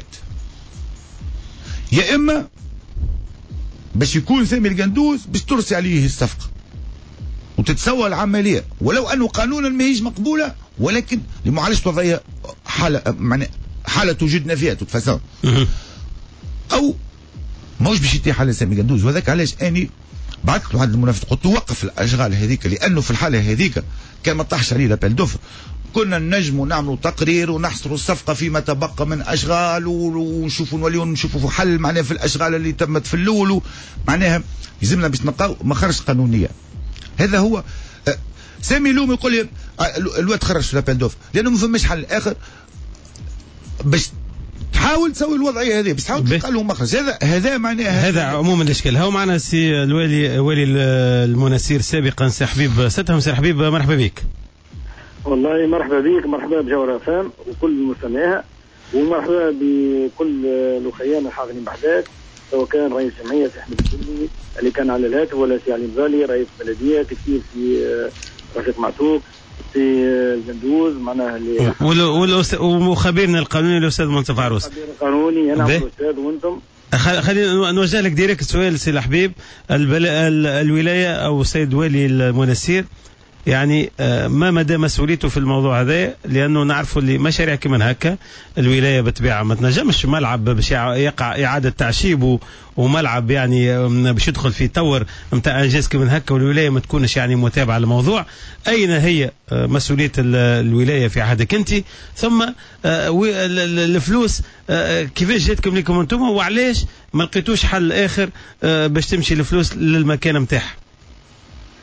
يا اما باش يكون سامي القندوز باش ترسي عليه الصفقه وتتسوى العمليه، ولو انه قانونا ما هيش مقبوله، ولكن لمعالجه وضعيه حاله توجدنا فيها تتفسر، او ماهوش باش يتيح على سامي القندوز. وهذاك علاش اني بعثت له عند المنافذ قلت وقف الاشغال هذيك، لانه في الحاله هذيك كان ما طاحش عليه لابيل دوفر كنا نجموا نعملوا تقرير ونحصروا الصفقه فيما تبقى من اشغال ونشوفوا نوليو نشوفوا حل معناها في الاشغال اللي تمت في الاول، معناها يلزمنا باش نلقاو مخارج قانونيه. هذا هو سامي لوم يقول لي الواد خرج في لابيل دوفر لانه ما فماش حل اخر باش تحاول تسوي الوضعيه هذه، بس تحاول تلقى له مخرج. هذا معناها هذا عموما الاشكال. هو معنا السي الوالي المنسير سابقا سي حبيب ستهم. سي حبيب مرحبا بك. والله مرحبا بك، مرحبا بجوهر فام وكل مستمعيها، ومرحبا بكل الاخيان الحاضرين بحداك، سواء كان رئيس الجمعيه سي احمد الدني اللي كان على الهاتف، ولا سي علي مزالي رئيس البلديه، كثير في رفيق معتوق، في القندوز معناها اللي وخبيرنا القانوني الاستاذ منصف عروس. خبير القانوني انا الاستاذ وانتم. خلينا نوجه لك ديريكت سؤال سي الحبيب. الولايه او السيد والي المنسير يعني ما مدى مسؤوليته في الموضوع هذا؟ لانه نعرفوا اللي مشاريع كمان هكا الولايه بطبيعه ما تنجمش ملعب باش يقع اعاده تعشيب وملعب يعني باش يدخل في تور نتاع انجاز كمان هكا، والولايه ما تكونش يعني متابعه للموضوع. اين هي مسؤوليه الولايه في عهدك انت؟ ثم الفلوس كيفاش جاتكم لكم انتم، وعلاش ما لقيتوش حل اخر باش تمشي الفلوس للمكان نتاعها؟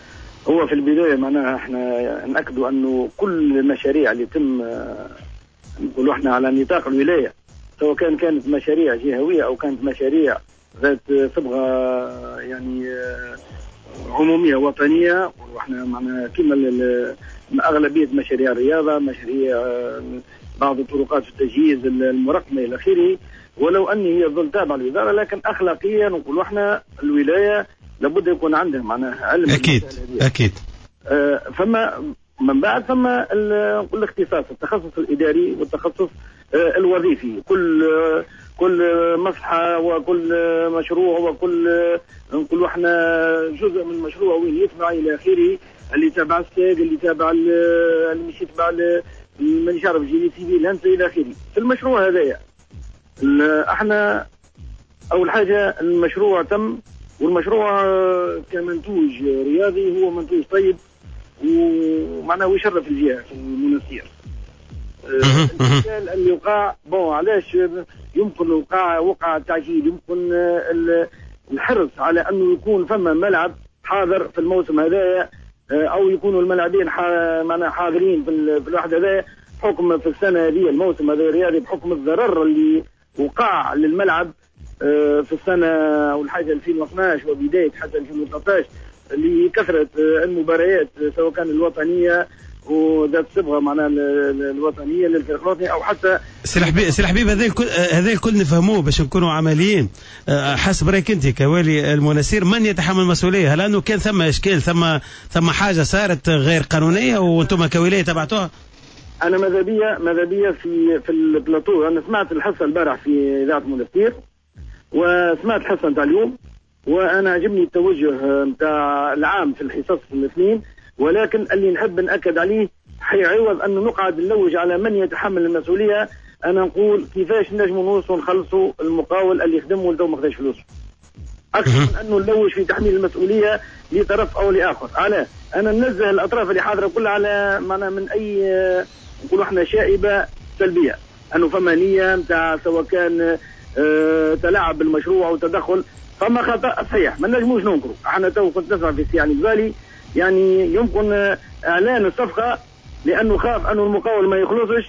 هو في البداية معناها احنا نأكدوا أنه كل المشاريع اللي تم نقولوا احنا على نطاق الولاية، سواء كانت مشاريع جهوية أو كانت مشاريع ذات صبغة يعني عمومية وطنية، واحنا معنا كما أغلبية مشاريع الرياضة، مشاريع بعض الطرقات التجهيز المرقمة إلى آخره، ولو أن هي ظل تابعة للوزارة، لكن أخلاقيا نقولوا احنا الولاية لابد يكون عندها معناها علم. أكيد. فما من بعد ثم الاختصاص، التخصص الإداري والتخصص الوظيفي. كل مصلحة وكل مشروع وكل نقولوا احنا جزء من المشروع وين يتبع إلى آخره، اللي تابع الساق، اللي تابع اللي مش يتبع من شرف جيني سيفيل هنسى إلى آخره. في المشروع هذايا احنا أول حاجة المشروع تم، والمشروع كمنتوج رياضي هو منتوج طيب ومعناه يشرف الجهة في المنسير. الإشكال اللي وقع علاش يمكن وقع التعجيل، يمكن الحرص على أنه يكون فما ملعب حاضر في الموسم هذايا، أو يكونوا الملاعبين معنا حاضرين في الواحد هذايا، بحكم في السنة هذه الموسم هذا الرياضي، بحكم الضرر اللي وقع للملعب في السنة أو الحاجة 2012 وبداية حتى 2013 لكثرة المباريات سواء كان الوطنية وذات صبغة معناها الوطنية للفرق الوطني أو حتى سي الحبيب. هذا الكل نفهموه باش نكونوا عمليين. حسب رايك أنت كوالي المنسير من يتحمل المسؤولية؟ هل أنه كان ثم إشكال، ثم حاجة صارت غير قانونية وأنتم كولاية تبعتوها؟ أنا ماذا بيا في البلاطو. أنا سمعت الحصة البارح في إذاعة منسير وسمعت الحصة نتاع اليوم، وأنا عجبني التوجه نتاع العام في الحصص الاثنين، ولكن اللي نحب نأكد عليه حيعوض أنه نقعد نلوج على من يتحمل المسؤولية. أنا نقول كيفاش نجموا نوصلوا نخلصوا المقاول اللي يخدم ولو ما خداش فلوسه، أكثر من أنه نلوج في تحميل المسؤولية لطرف أو لآخر. أنا ننزه الأطراف اللي حاضرة كلها على معنا من أي نقولوا احنا شائبة سلبية، أنه فما نية نتاع سواء كان تلاعب بالمشروع أو تدخل، فما خطأ صحيح ما نجموش ننكروا. احنا تو كنت نسمع في السي البالي يعني يمكن اعلان الصفقه لانه خاف انه المقاول ما يخلصش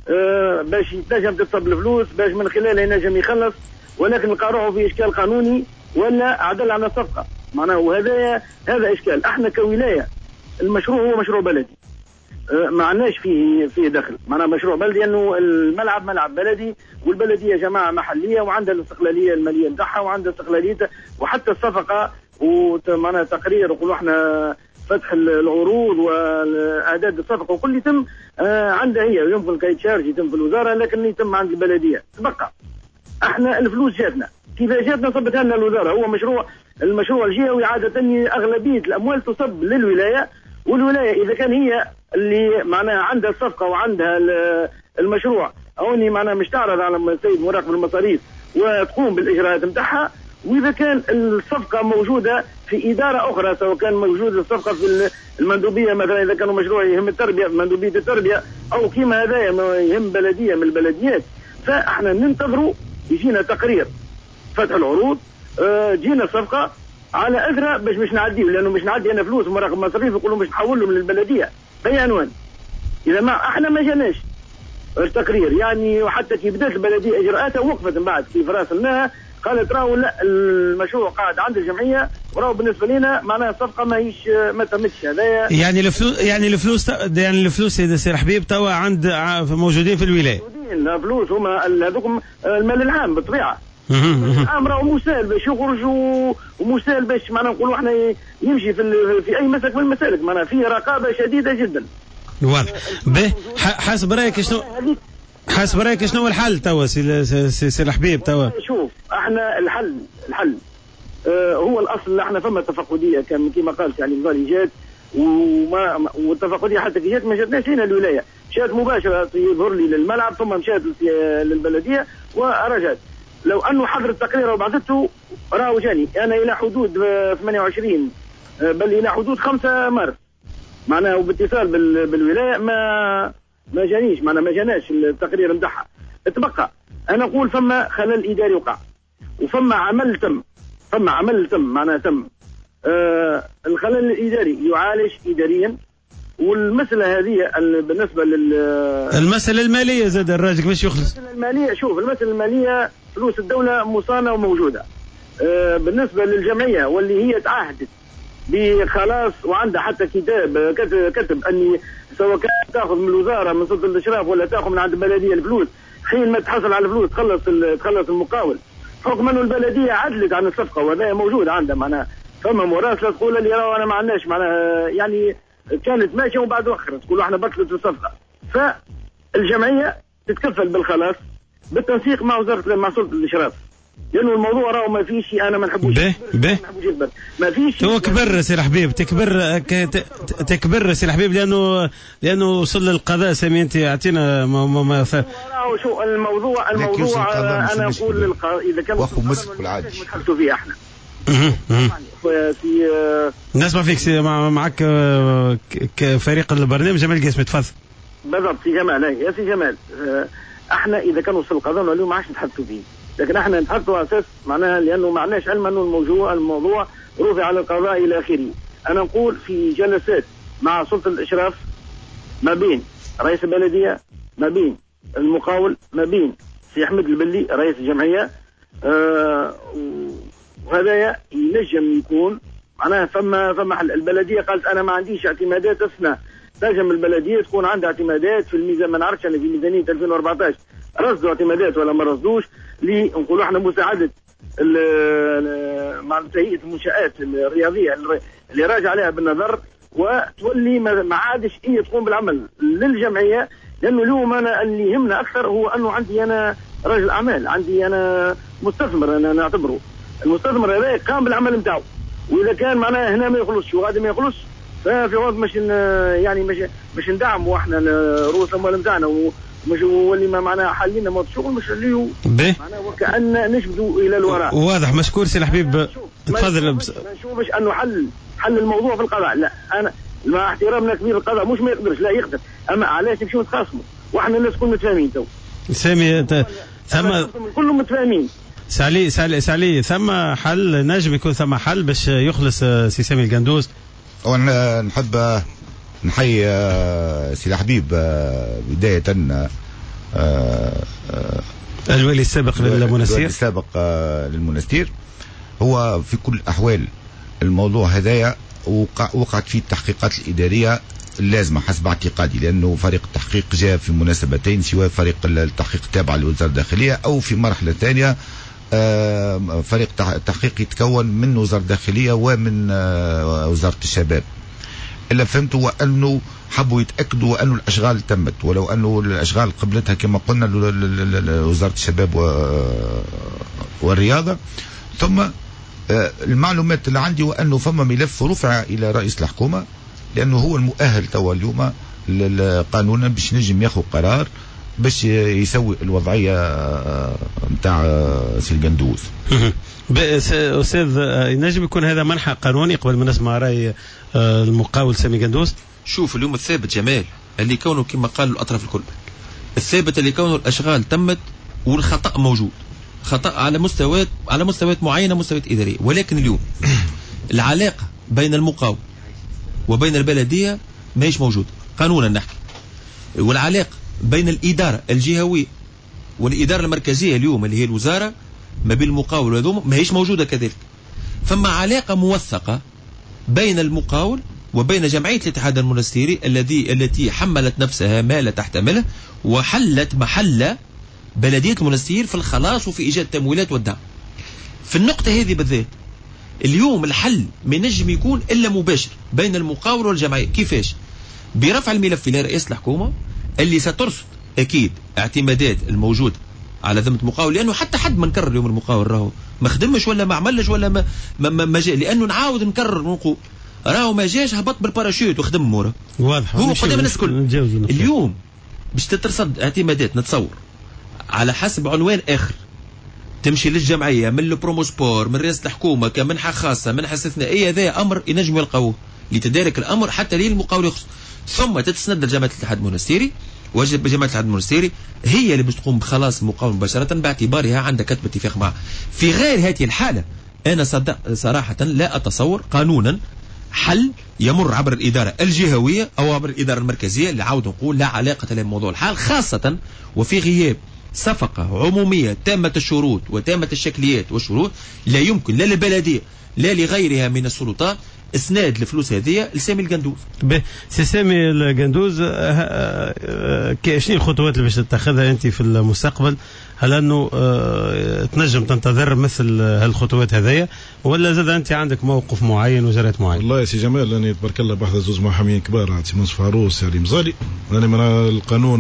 باش ينجم تتصب الفلوس باش من خلالها ينجم يخلص، ولكن لقى روحه في اشكال قانوني ولا عدل عن الصفقه معناه. وهذا اشكال. احنا كولايه المشروع هو مشروع بلدي، ما عندناش فيه دخل، معناه مشروع بلدي لانه الملعب ملعب بلدي، والبلديه جماعه محليه وعندها الاستقلاليه الماليه نتاعها وعندها استقلاليتها، وحتى الصفقه ومعناها تقرير نقولوا احنا فتح العروض واعداد الصفقه وكل يتم عندها هي، يمكن كي تشارج يتم في الوزاره لكن يتم عند البلديه. تبقى احنا الفلوس جاتنا كيف جاتنا صبتها لنا الوزاره. هو المشروع الجهوي عاده اغلبيه الاموال تصب للولايه، والولايه اذا كان هي اللي معناها عندها الصفقه وعندها المشروع هوني معناها مش تعرض على السيد مراقب المصاريف وتقوم بالاجراءات نتاعها، واذا كان الصفقه موجوده في اداره اخرى سواء كان موجود الصفقه في المندوبيه مثلا اذا كانوا مشروع يهم التربيه في مندوبيه التربيه او كيما هذايا يهم بلديه من البلديات، فاحنا ننتظروا يجينا تقرير فتح العروض، جينا الصفقه على اثرها باش مش نعديه، لانه مش نعدي انا فلوس ومراقب مصاريف يقولوا مش نحولهم للبلديه باي عنوان. اذا ما احنا ما جاناش التقرير يعني، وحتى كي بدات البلديه اجراءاتها وقفت من بعد كيف راسلناها قالت راهو لا المشروع قاعد عند الجمعيه وراهو بالنسبه لنا معناها الصفقه ما تمتش. هذايا يعني الفلوس يا سي حبيب توا عند موجودين في الولايه، موجودين فلوس هما هذوك المال العام بالطبيعه. العام راهو مسال باش يخرج ومسال باش معناها نقولوا احنا يمشي في اي مسلك من المسالك، معناها فيه رقابه شديده جدا. واضح. حسب رايك شنو الحل توا سي الحبيب توا؟ شوف احنا الحل هو الاصل اللي احنا فما تفقديه كما قال يعني الغالي جات والتفقديه حتى كي جات ما جاتناش هنا الولايه، جات مباشره يظهر لي للملعب ثم مشات للبلديه ورجعت. لو انه حضر التقرير وبعثته راهو جاني انا الى حدود 28 بل الى حدود 5 مارس معناها، وباتصال بالولايه ما جانيش معناها ما جاناش التقرير نتاعها. تبقى انا اقول فما خلل اداري وقع وفما عمل تم معناها تم الخلل الإداري يعالج إداريا. والمسألة هذه بالنسبة المسألة المالية زاد الراجل باش يخلص. المسألة المالية، شوف المسألة المالية فلوس الدولة مصانة وموجودة. بالنسبة للجمعية واللي هي تعهدت بخلاص وعندها حتى كتاب كتب أني سواء كان تاخذ من الوزارة من سلطة الإشراف ولا تاخذ من عند البلدية الفلوس، حين ما تحصل على الفلوس تخلص المقاول، حكم أنه البلدية عدلت عن الصفقة وهذا موجود عندها. معناها فما مراسلة تقول اللي راهو أنا ما عندناش معناها يعني كانت ماشية وبعد وخر تقولوا احنا بطلت الصفقة. فالجمعية تتكفل بالخلاص بالتنسيق مع سلطة الإشراف، لأنه الموضوع راهو ما فيش أنا ما نحبوش يكبر. ما فيش هو كبر سي الحبيب تكبر سي الحبيب لأنه وصل للقضاء. سامي أنت أعطينا ما شو الموضوع أنا أقول إذا كان واخو مسك بالعادي نتحدثوا فيه احنا. في نسمع فيك معك كفريق البرنامج جمال قاسم. تفضل. بالضبط سي جمال. يا سي جمال احنا اذا كان وصل القضاء اليوم ما عادش نتحدثوا فيه، لكن احنا نتحدثوا على اساس معناها لانه ما عندناش علم انه الموضوع رفع على القضاء الى اخره. انا نقول في جلسات مع سلطه الاشراف ما بين رئيس البلديه، ما بين المقاول، ما بين سي احمد البلي رئيس الجمعيه، وهذا ينجم يكون معناها فما حل. البلديه قالت انا ما عنديش اعتمادات السنه، تنجم البلديه تكون عندها اعتمادات في الميزان. ما نعرفش انا في ميزانيه 2014 رصدوا اعتمادات ولا ما رصدوش نقولوا احنا مساعده مع هيئه المنشآت الرياضيه اللي راجع عليها بالنظر، وتولي ما عادش هي تقوم بالعمل للجمعيه. لانه اليوم انا اللي يهمنا اكثر هو انه عندي انا راجل اعمال، عندي انا مستثمر، انا نعتبره المستثمر هذا قام بالعمل نتاعو، واذا كان معناها هنا ما يخلصش وغادي ما يخلصش ففي وقت مش ندعم واحنا رؤوس الاموال نتاعنا ومش واللي ما معناها حلينا موضوع الشغل مش اللي معناها وكأن نشبدوا الى الوراء. واضح. مشكور سي الحبيب. تفضل. ما نشوفش انه حل الموضوع في القضاء. لا انا مع احترامنا كبير القضاء مش ما يقدرش، لا يقدر، اما علاش نمشيو نتخاصموا واحنا الناس كلنا متفاهمين. تو سامي ثم كلهم متفاهمين. سالي ثم حل، نجم يكون ثم حل باش يخلص سي سامي القندوز. وانا نحب نحيي سي الحبيب بداية الولي السابق للمنستير. هو في كل الأحوال الموضوع هذايا وقعت فيه التحقيقات الإدارية اللازمة حسب اعتقادي، لأنه فريق التحقيق جاء في مناسبتين، سواء فريق التحقيق التابع لوزارة الداخلية أو في مرحلة ثانية فريق تحقيق يتكون من وزارة الداخلية ومن وزارة الشباب. إلا فهمتوا أنه حبوا يتأكدوا أنه الأشغال تمت، ولو أنه الأشغال قبلتها كما قلنا وزارة الشباب والرياضة. ثم المعلومات اللي عندي وأنه فما ملف رفع إلى رئيس الحكومة، لأنه هو المؤهل توا اليوم قانونا باش نجم ياخذ قرار باش يسوي الوضعية متاع سي القندوز. أستاذ نجم يكون هذا منحى قانوني قبل ما نسمع رأي المقاول سامي قندوز؟ شوف اليوم الثابت جمال اللي كونه كما قالوا الأطراف الكل، الثابت اللي كونه الأشغال تمت والخطأ موجود، خطأ على مستويات معينة، مستويات إدارية. ولكن اليوم العلاقة بين المقاول وبين البلدية ما هيش موجود قانونا نحكي، والعلاقة بين الإدارة الجهوية والإدارة المركزية اليوم اللي هي الوزارة ما بين المقاول وهذوم ما هيش موجودة كذلك. فما علاقة موثقة بين المقاول وبين جمعية الاتحاد المنستيري التي حملت نفسها ما لا تحتمله وحلت محل بلدية المنستير في الخلاص وفي إيجاد تمويلات والدعم. في النقطة هذه بالذات اليوم الحل ما ينجم يكون إلا مباشر بين المقاول والجمعية. كيفاش؟ برفع الملف إلى رئيس الحكومة اللي سترصد أكيد اعتمادات الموجودة على ذمة المقاول، لأنه حتى حد ما نكرر اليوم المقاول راهو ما خدمش ولا ما عملش ولا ما جاء، لأنه نعاود نكرر ونقول راهو ما جاش هبط بالباراشوت وخدم مورا واضح هو قدام الناس كل. اليوم باش تترصد اعتمادات نتصور على حسب عنوان آخر تمشي للجمعية من البروموسبور من رئاسة الحكومة كمنحة خاصة منحة استثنائية، هذا أمر ينجم يلقوه لتدارك الأمر حتى للمقاول يخص، ثم تتسند لجمعية الاتحاد المنستيري. وجب جمعية الاتحاد المنستيري هي اللي باش تقوم بخلاص المقاول مباشرة باعتبارها عندها كتب اتفاق معه. في غير هذه الحالة انا صراحه لا اتصور قانونا حل يمر عبر الإدارة الجهوية أو عبر الإدارة المركزية اللي عاود نقول لا علاقة له بموضوع الحال، خاصة وفي غياب صفقة عمومية تامة الشروط وتامة الشكليات والشروط. لا يمكن لا للبلدية لا لغيرها من السلطات اسناد الفلوس هذه لسامي القندوز. سي سامي القندوز، شنو الخطوات اللي باش تتخذها انت في المستقبل؟ هل انه تنجم تنتظر مثل هالخطوات هذيا، ولا زاد انت عندك موقف معين وجرات معين؟ والله يا سي جمال انا تبارك الله بحث زوز محامين كبار، عند سي منصف عروس علي مزالي. انا من القانون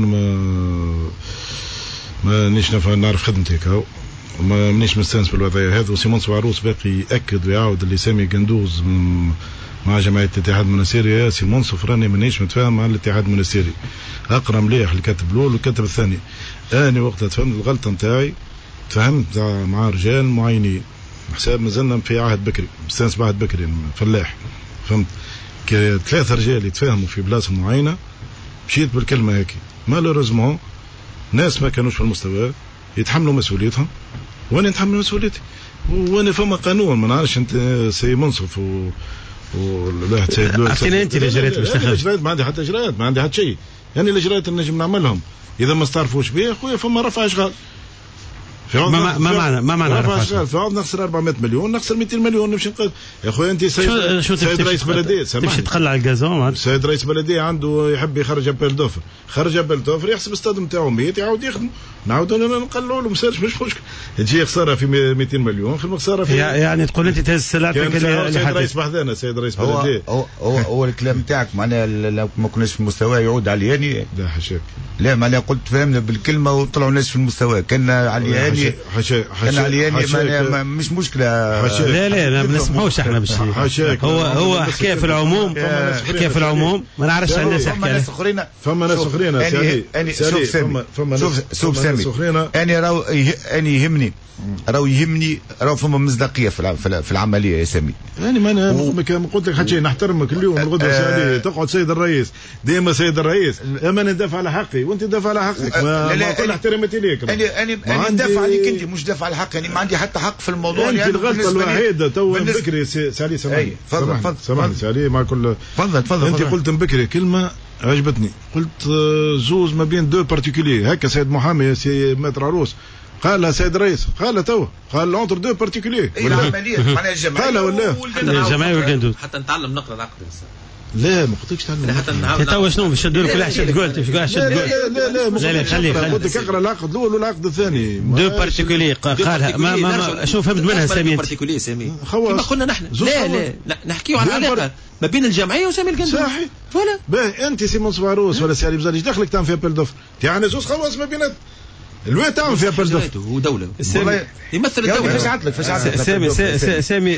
ما نيش نعرف خدمتي هكا، وما منيش مستانس بالوضعيه هذا. وسي منصف عروس باقي ياكد ويعاود اللي سامي قندوز مع جمعيه الاتحاد المنستيري. يا سي منصف راني مانيش متفاهم مع الاتحاد المنستيري، اقرا مليح الكاتب الاول والكاتب الثاني. انا وقتها تفهمت الغلطه نتاعي، تفهمت مع رجال معينين حساب مازلنا في عهد بكري، مستانس بعهد بكري فلاح، فهمت؟ ثلاثه رجال يتفاهموا في بلاصه معينه، مشيت بالكلمه هيك. مالوريزمون ناس ما كانوش في المستوى يتحملوا مسؤوليتهم، وانا نتحمل مسؤوليتي. وانا فما قانون ما نعرفش انت سي منصف ولا عرفتيني انت الاجراءات باش تاخذ؟ ما عندي حتى اجراءات، ما عندي حتى شيء. يعني الاجراءات اللي نجم نعملهم اذا ما استعرفوش بيه خويا فما رفع اشغال. ما معنى رفع اشغال؟ فعود نخسر 400 مليون، نخسر 200 مليون نمشي نقول يا خويا انت سيد رئيس بلديه تمشي تقلع الغازون. سيد رئيس بلديه عنده يحب يخرج ابل دوفر، خرج ابل دوفر يحسب استاد نتاعو 100 يعاود يخدم، نعاودوا نقلعوا له مش مشكل. تجي خساره في 200 مليون في المخساره في يعني تقول انت تهز سلعتك اللي سيد رئيس بحذانا سيد رئيس بلديه. هو الكلام نتاعك معناها لو ما كناش في المستوى يعود علياني. لا حاشاك، لا معناها قلت فهمنا بالكلمه وطلعوا ناس في المستوى. كان علياني كان علياني مش مشكله. لا ما نسمحوش احنا بالشيء. هو حكايه في العموم، حكايه في العموم ما نعرفش عن الناس فما ناس اخرين، فما ناس اخرين شوف سامي انا يهمني راهو فما مصداقيه في العمليه يا سامي. يعني ما انا قلت لك حتى نحترمك اليوم الغدوه سالي تقعد سيد الرئيس ديما سيد الرئيس، اما انا ندافع على حقي وانت تدافع على حقك. ما كل احتراماتي ليك، انا ندافع عليك انت، مش دافع على حقي. يعني ما عندي حتى حق في الموضوع. انت الغلطه الوحيده تو بكري سالي سامحني سالي مع كل تفضل. انت قلت بكري كلمه عجبتني، قلت زوز ما بين دو بارتيكولي هكا. سيد محامي سي متر عروس قال سيد رئيس، قال تو قال اونتر دو بارتيكولي العمليه معناها الجمعيه قال ولا الجمعيه والقندوز حتى نتعلم نقرا العقد. لا ما قلتلكش تعلم حتى تو شنو باش تدور كل واحد شد قولت لا خلي قلت لك اقرا العقد الاول والعقد الثاني. دو بارتيكولي قالها ما شوف فهمت منها سامي. بارتيكولي سامي كما قلنا نحن لا نحكيو على العلاقه ما بين الجمعيه وسامي القندوز. صحيح فوالا. باهي انت سي منصف عروس ولا سي علي بزاري دخلك تعمل في ابل دوفر يعني زوز خواص ما بينات الوقت تعمل في ابل دوفر. هو دوله يمثل الدوله. سامي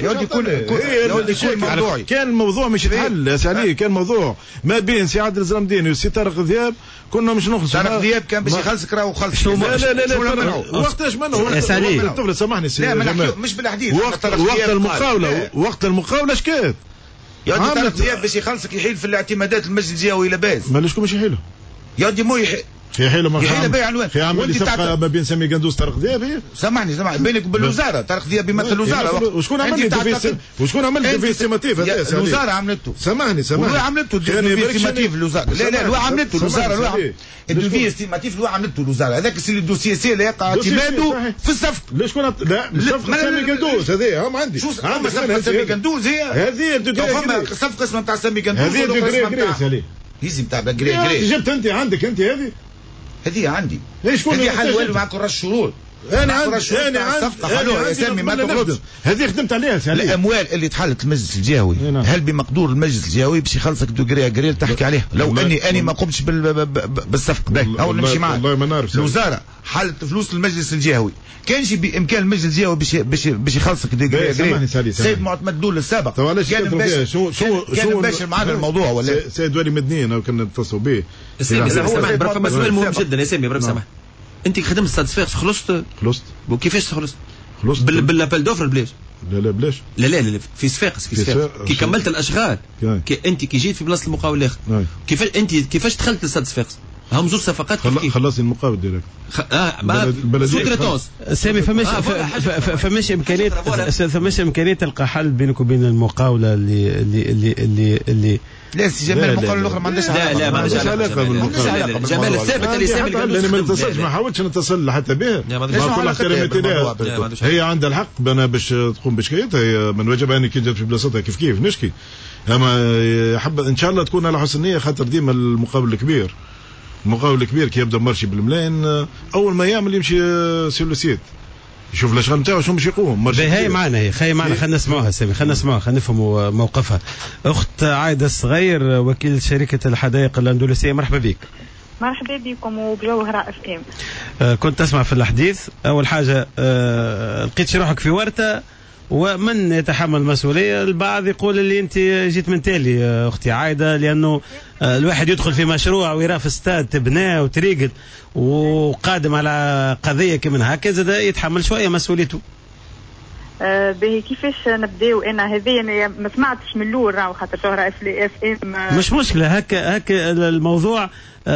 كان الموضوع مش يتحل يا سالي. كان الموضوع ما بين سي عادل الزرمديني وسي طارق ذياب كنا مش نخلص. طارق ذياب كان باش يخلصك راهو خلص. لا وقتاش منه يا سالي الطفل سامحني لا مش بالحديث. وقت المقاوله شكات يا ودي طارق ذياب باش يخلصك يحيل في الاعتمادات المجلس الجهوي لاباس. مالوش كومش يحيلوا يا ودي مو في حيله ما في بيع عنوان في عمل صفقه ما بين سامي قندوز طارق ذياب. سامحني بينك وبين الوزاره. طارق ذياب يمثل الوزاره. وشكون عمل ديفيستيماتيف هذا؟ الوزاره عملته. سامحني هو عملته ديفيستيماتيف الوزاره. لا هو عملته الوزاره. الديفيستيماتيف اللي عملته الوزاره هذاك السي الدوسيي سي اللي يقع اعتماده في الصفقه. شكون لا صفقه سامي قندوز هذه هم عندي. عندي صفقه سامي قندوز هي هذه صفقه اسمها نتاع سامي قندوز. هذه دوغري يزي نتاع غري جبت انت عندك انت هذه عندي. هذه حل والو معك رش شروط. انا عندي يا سامي ما تغلطش. هذه خدمت عليها سالي. الاموال اللي تحلت المجلس الجهوي هل بمقدور المجلس الجهوي باش يخلصك دوغري تحكي عليها؟ لو اني ما قمتش بالصفقه او نمشي معك. والله ما نعرف. الوزاره حلت فلوس المجلس الجهوي كانش بامكان المجلس الجهوي باش يخلصك دوغري. سيد معتمد دول السابق كان باشر معنا الموضوع ولا سيد ولي مدني انا كنا نتصلوا به. سامي برا سؤال مهم جدا يا سامي برا سامح. انت خدمت ستاد صفاقس خلصت وكيفاش خلصت بالابل دوفر بلاش؟ لا بلاش. لا في صفاقس كي كملت الاشغال انت كي جيت في بلاصه المقاول الاخر كيفاش دخلت لستاد صفاقس؟ هم زوج صفقات كيف خلص المقاول ديريكت سوتريتونس سامي فماش امكانيه تلقى حل بينك وبين المقاوله اللي لا جمال المقاوله الاخرى ما عندهاش لا ما عندهاش علاقه بالمقاوله. جمال الثابت اللي سامي لاني ما نتصلش ما حاولتش نتصل حتى بها مع كل احترامي لها. هي عندها الحق انا باش تقوم بشكايتها، هي من واجب اني كي جات في بلاصتها كيف نشكي، اما حب ان شاء الله تكون على حسن نيه، خاطر ديما المقاول الكبير كي يبدا مرشي بالملاين اول ما يعمل يمشي سيلوسيت يشوف الاشغال نتاعو شنو باش يقوم. هي معنا خلينا نسمعوها سامي، خلينا نفهموا موقفها. اخت عايده الصغير وكيل شركه الحدائق الاندلسيه، مرحبا بك. مرحبا بكم وبجوهرة اف ام. كنت تسمع في الحديث، اول حاجه لقيت روحك في ورطه ومن يتحمل المسؤوليه؟ البعض يقول اللي انت جيت من تالي اختي عايده، لانه الواحد يدخل في مشروع ويراه في استاد تبناه وتريقد وقادم على قضيه كمن هكا زاد يتحمل شويه مسؤوليته. باهي كيفاش نبداو؟ انا هذه ما سمعتش من الاول راهو خاطر جوهرة اف ام مش مشكله، هكا الموضوع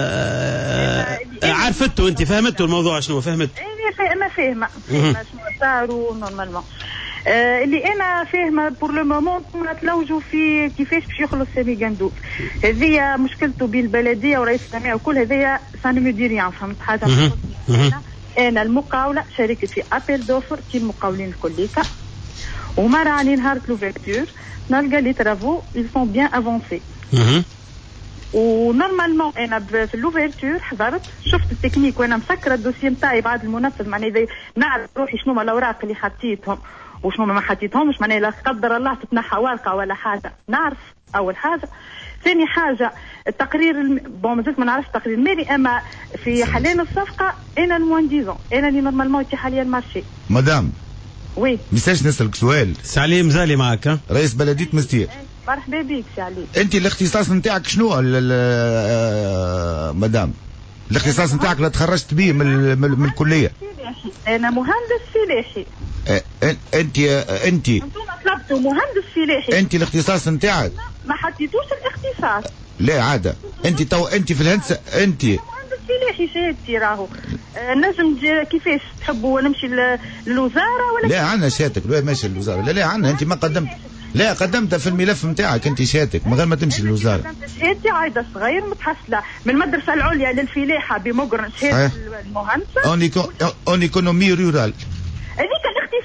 عرفته انت، فهمته الموضوع شنو فهمت؟ انا فاهمه شنو صاروا نورمالمون. اللي انا فاهمه بور لو مومون نتلوجوا في كيفاش باش يخلص سامي قندوز. هذه مشكلته بين البلديه ورئيس الجمعيه وكل هذه سان مو دي ريان، فهمت حاجه؟ انا المقاوله شاركت في ابيل دوفر كي المقاولين الكليكا، وما راني نهار لوفيرتور نلقى لي ترافو ils sont bien avancés. ونورمالمون انا في اللوفيرتور حضرت شفت التكنيك وانا مسكره الدوسي نتاعي بعد المنفذ، معناها نعرف روحي شنو الاوراق اللي حطيتهم وشنو ما حطيتهمش، معناها لا قدر الله تتنحى ورقه ولا حاجه نعرف. اول حاجه. ثاني حاجه التقرير بون مازلت ما نعرفش التقرير المالي، اما في حاليا الصفقه انا الموان ديزون انا اللي نورمالمون تي حاليا المارشي. مدام وي ميساج نسالك سؤال. سعلي مزالي معك رئيس بلديه مستير. مرحبا بك سعلي. انت الاختصاص نتاعك شنو مدام؟ الاختصاص نتاعك اللي تخرجت به من الكليه؟ انا مهندس فلاحي. انت انتم طلبتوا مهندس فلاحي. انت الاختصاص نتاعك ما حطيتوش الاختصاص. لا عاده انت في الهندسه انت مهندس فلاحي شهادتي راهو. نجم كيفاش تحبوا نمشي للوزاره ولا لا عندنا شهادتك لا ماشي للوزاره لا عندنا انت ما قدمت لا قدمتها في الملف نتاعك انت شهادتك من غير ما تمشي للوزاره. شهادتي عايده صغير متحصله من المدرسه العليا للفلاحه بمقرن شهاده المهندسه اون ايكونومي رورال. هذيك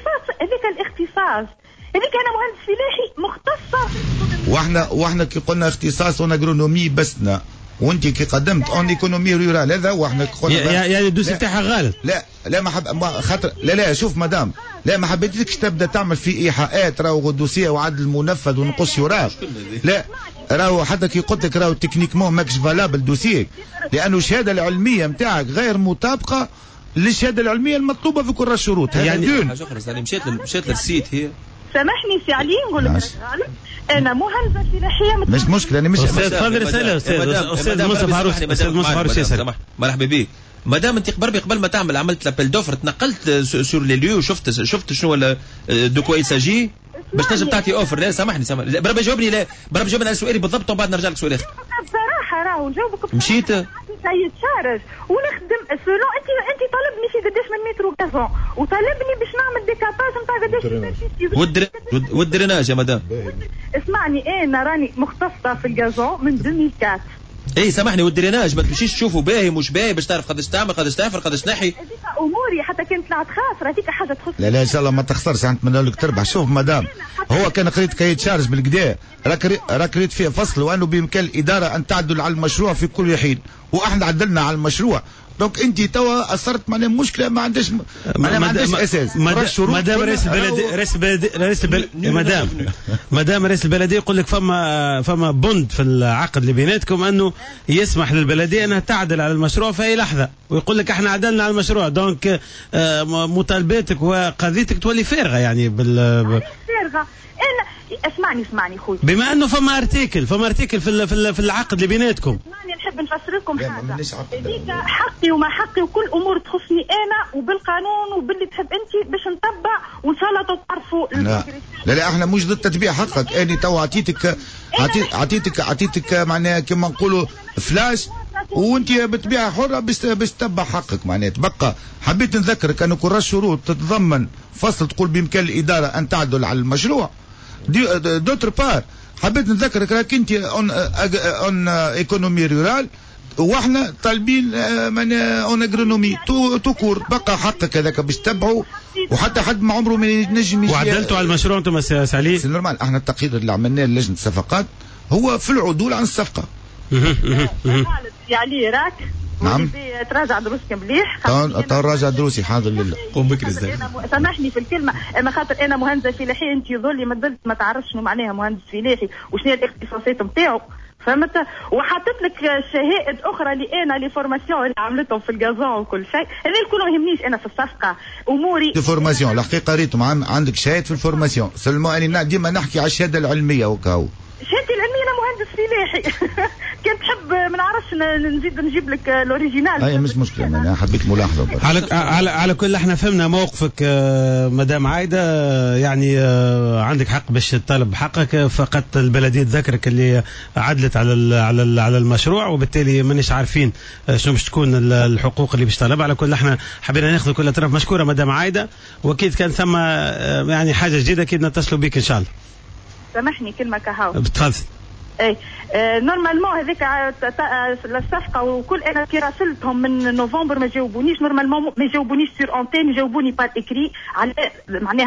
الاختصاص هذيك انا مهندس فلاحي مختصه. واحنا كي قلنا اختصاص اون اغرونومي بسنا، وانت كي قدمت اون ايكونومي رورال هذا واحنا قلنا يعني الدوسي تاعها غلط. لا ما خاطر لا شوف مدام لا ما حبيتكش تبدا تعمل في ايحاءات راهو الدوسيه وعد المنفذ ونقص وراك. لا راهو حتى كي قلت لك راهو تكنيكمون ماكش فالابل دوسيك، لانه الشهاده العلميه نتاعك غير مطابقه للشهاده العلميه المطلوبه في كل الشروط. يعني حاجه اخرى مشيت للسيت هي. سامحني سي علي نقول لك انا مهندسه فلاحيه مش مشكله انا مش تفضل اسال استاذ مصطفى عروس. استاذ مصطفى عروس يسال. مرحبا بك. مادام انت قبل ما تعمل عملت لابيل دوفر تنقلت سور لي ليو شفت شنو دو كوا يساجي باش تنجم تعطي اوفر. لا سامحني برا جاوبني على سؤالي بالضبط وبعد نرجع لك سؤال اخر. بصراحه راهو نجاوبك مشيت سيد شارج ونخدم سولو انت طالبني في قداش من مترو غازون وطالبني باش نعمل ديكاباج نتاع قداش والدريناج يا مدام. اسمعني انا راني مختصه في الغازون من 2004. اي سامحني والدريناج ما تمشيش تشوفوا باهي مش باهي باش تعرف قداش تعمل قداش تحفر قداش تنحي. هذيك اموري حتى كانت طلعت خاسره هذيك حاجه تخص. لا ان شاء الله ما تخسرش نتمنى لك تربح. شوف مدام هو كان قريت كايت شارج بالكدا راك ريت فيه فصل وانه بامكان الاداره ان تعدل على المشروع في كل حين، واحنا عدلنا على المشروع. دونك انت توا اثرت معنا مشكله ما عندهاش اساس. مدام رئيس البلديه يقول لك فما بند في العقد اللي بيناتكم انه يسمح للبلديه انها تعدل على المشروع في اي لحظه، ويقول لك احنا عدلنا على المشروع. دونك مطالباتك وقضيتك تولي فارغه يعني فارغه. اسمعني خويا، بما انه فما ارتيكل في العقد اللي بيناتكم. اسمعني نحب نفسر لكم حاجه. هذيك حقي وما حقي وكل امور تخصني انا وبالقانون وباللي تحب انت باش نتبع وان شاء الله تعرفوا. لا احنا مش ضد تتبيع حقك. اني تو عطيتك معناها كما نقولوا فلاش وانت بطبيعه حره باش تتبع حقك. معناها تبقى حبيت نذكرك انه كل شروط تتضمن فصل تقول بامكان الاداره ان تعدل على المشروع. دوتر بار حبيت نذكرك راك انت اون ايكونومي رورال واحنا طالبين اون اغرونومي توكور. بقى حقك هذاك باش تتبعه وحتى حد ما عمره ما ينجم وعدلتوا على المشروع انتم سالي سي نورمال. احنا التقرير اللي عملناه للجنه الصفقات هو في العدول عن الصفقه. يعني راك نعم تراجع دروسك مليح. تراجع دروسي حاضر لله. قوم بكري سامحني في الكلمه، انا خاطر انا مهندسه فلاحيه، انت يظل ما تعرفش شنو معناها مهندس فلاحي وشنو هي الاختصاصات نتاعو، فهمت؟ وحطيت لك شهائد اخرى اللي انا لي فورماسيون اللي عملتهم في الجازون وكل شيء، هذا الكل ما يهمنيش انا في الصفقه اموري دي فورماسيون. الحقيقه ريتهم عندك شهاده في الفورماسيون، سلمو اني ديما نحكي على الشهاده العلميه وكاو. شهادتي العلميه انا مهندس فلاحي. كان تحب ما نعرفش نزيد نجيب لك الاوريجينال. اي مش مشكله، انا حبيت ملاحظه. على كل احنا فهمنا موقفك مدام عايده، يعني عندك حق باش تطالب بحقك، فقط البلديه تذكرك اللي عدلت على المشروع، وبالتالي مانيش عارفين شنو باش تكون الحقوق اللي باش تطالب. على كل احنا حبينا ناخذ كل اطراف. مشكوره مدام عايده، واكيد كان ثم يعني حاجه جديده اكيد نتصلوا بك ان شاء الله. سامحني كلمه كهو. بتفضل. اي نورمالمون هذيك الصفقه وكل انا كي راسلتهم من نوفمبر ما جاوبونيش. نورمالمون ما جاوبونيش سور اونتين، يجاوبوني بار اكري على معناها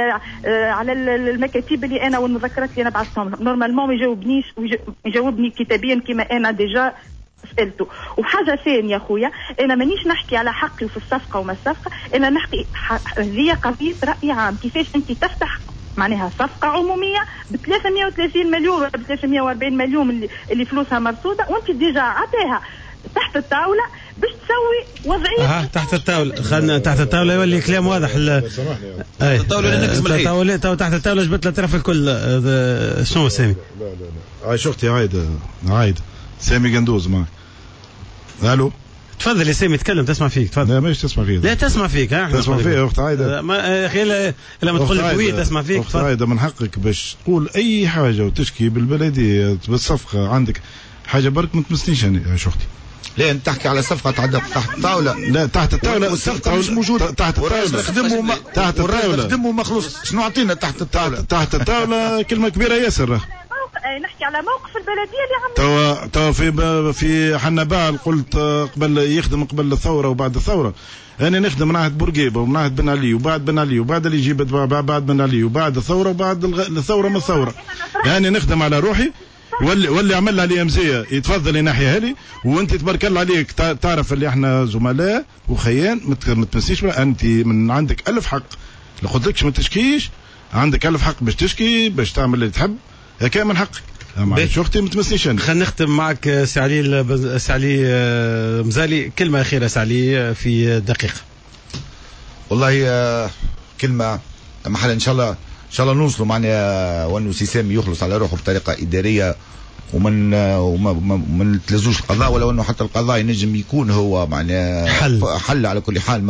على المكاتب اللي انا والمذكرات اللي انا بعثتهم لهم. نورمالمون ما يجاوبنيش ويجاوبني كتابيا كما انا ديجا سألته. وحاجه ثانيه خويا، انا مانيش نحكي على حقي في الصفقه وما الصفقه، انا نحكي هذه قضيه راي عام. كيفاش انت تفتح معناها صفقة عمومية ب 330 مليون ولا ب 340 مليون اللي فلوسها مرصودة، وانت ديجا عطيها تحت الطاولة باش تسوي وضعية تحت الطاولة. خلنا تحت الطاولة يولي كلام واضح. تحت الطاولة نقص من الحيط. تحت الطاولة جبت الاطراف الكل. شنو سامي؟ لا عايش اختي عايدة سامي قندوز معك. الو تفضل يا سامي تكلم، تسمع فيك. تفضل. لا ماش تسمع فيك. لا تسمع فيك. تسمع فيك اخت عايده. يا اخي لما تقول الكويت تسمع فيك. اخت عايده من حقك باش تقول اي حاجه وتشكي بالبلديه بالصفقه عندك حاجه برك ما تمسنيش انا يا اختي. لا انت تحكي على صفقه تحت الطاوله. لا تحت الطاوله والصفقه مش موجوده تحت الطاوله. تحت الطاوله نخدموا ما خلص. شنو عطينا تحت الطاوله؟ تحت الطاوله كلمه كبيره ياسر. نحكي على موقف البلديه اللي توا في حنبال قلت قبل يخدم قبل الثوره وبعد الثوره. انا نخدم من عهد بورقيبه ومن عهد بن علي وبعد بن علي وبعد اللي يجيب بعد بن علي وبعد الثوره وبعد الثوره من الثوره. يعني نخدم على روحي. واللي عمل علي امزيه يتفضل ينحيها لي. وانت تبارك الله عليك تعرف اللي احنا زملاء وخيان. ما تنسيش انت من عندك 1000 حق. اللي قلت لكش ما تشكيش، عندك 1000 حق باش تشكي باش تعمل اللي تحب. هكا من حقك. معليش اختي ما تمسنيش انا. خلينا نختم معك سعلي مزالي. كلمه اخيره سعلي في دقيقه. والله كلمه محل ان شاء الله نوصلوا معناها وانه سي سامي يخلص على روحه بطريقه اداريه وما نتلزوش القضاء، ولو انه حتى القضاء ينجم يكون هو معناها حل على كل حال.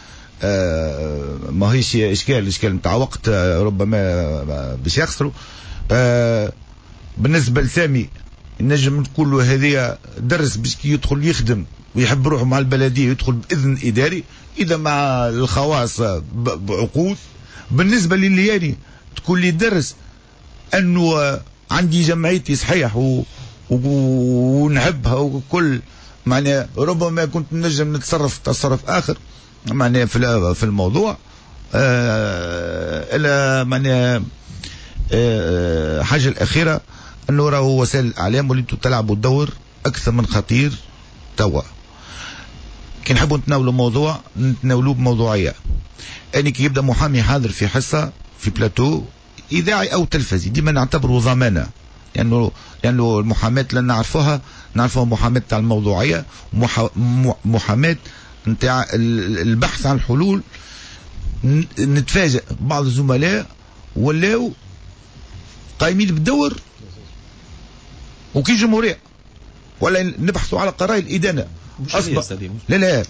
ما هيش اشكال نتاع وقت ربما باش يخسروا. بالنسبه لسامي نجم نقول له هذه درس باش كي يدخل يخدم ويحب روحه مع البلديه يدخل باذن اداري، اذا مع الخواص بعقود. بالنسبه للياني تكون لي درس انه عندي جمعيتي صحيح ونحبها وكل معناها ربما كنت نجم نتصرف تصرف اخر معناها في الموضوع. الا معناها حاجه الاخيره انه راهو وسائل الاعلام وليتوا تلعبوا دور اكثر من خطير. توا كي نحبوا نتناولوا موضوع نتناولوه بموضوعيه. اني كي يبدا محامي حاضر في حصه في بلاتو اذاعي او تلفزي ديما نعتبره ضمانه، لانه المحاماه اللي نعرفوها محاماه تاع الموضوعيه، محاماه نتاع البحث عن الحلول. نتفاجئ بعض الزملاء ولاو قايمين بالدور وكي جمهوريه ولا نبحثوا على قرار الادانه. لا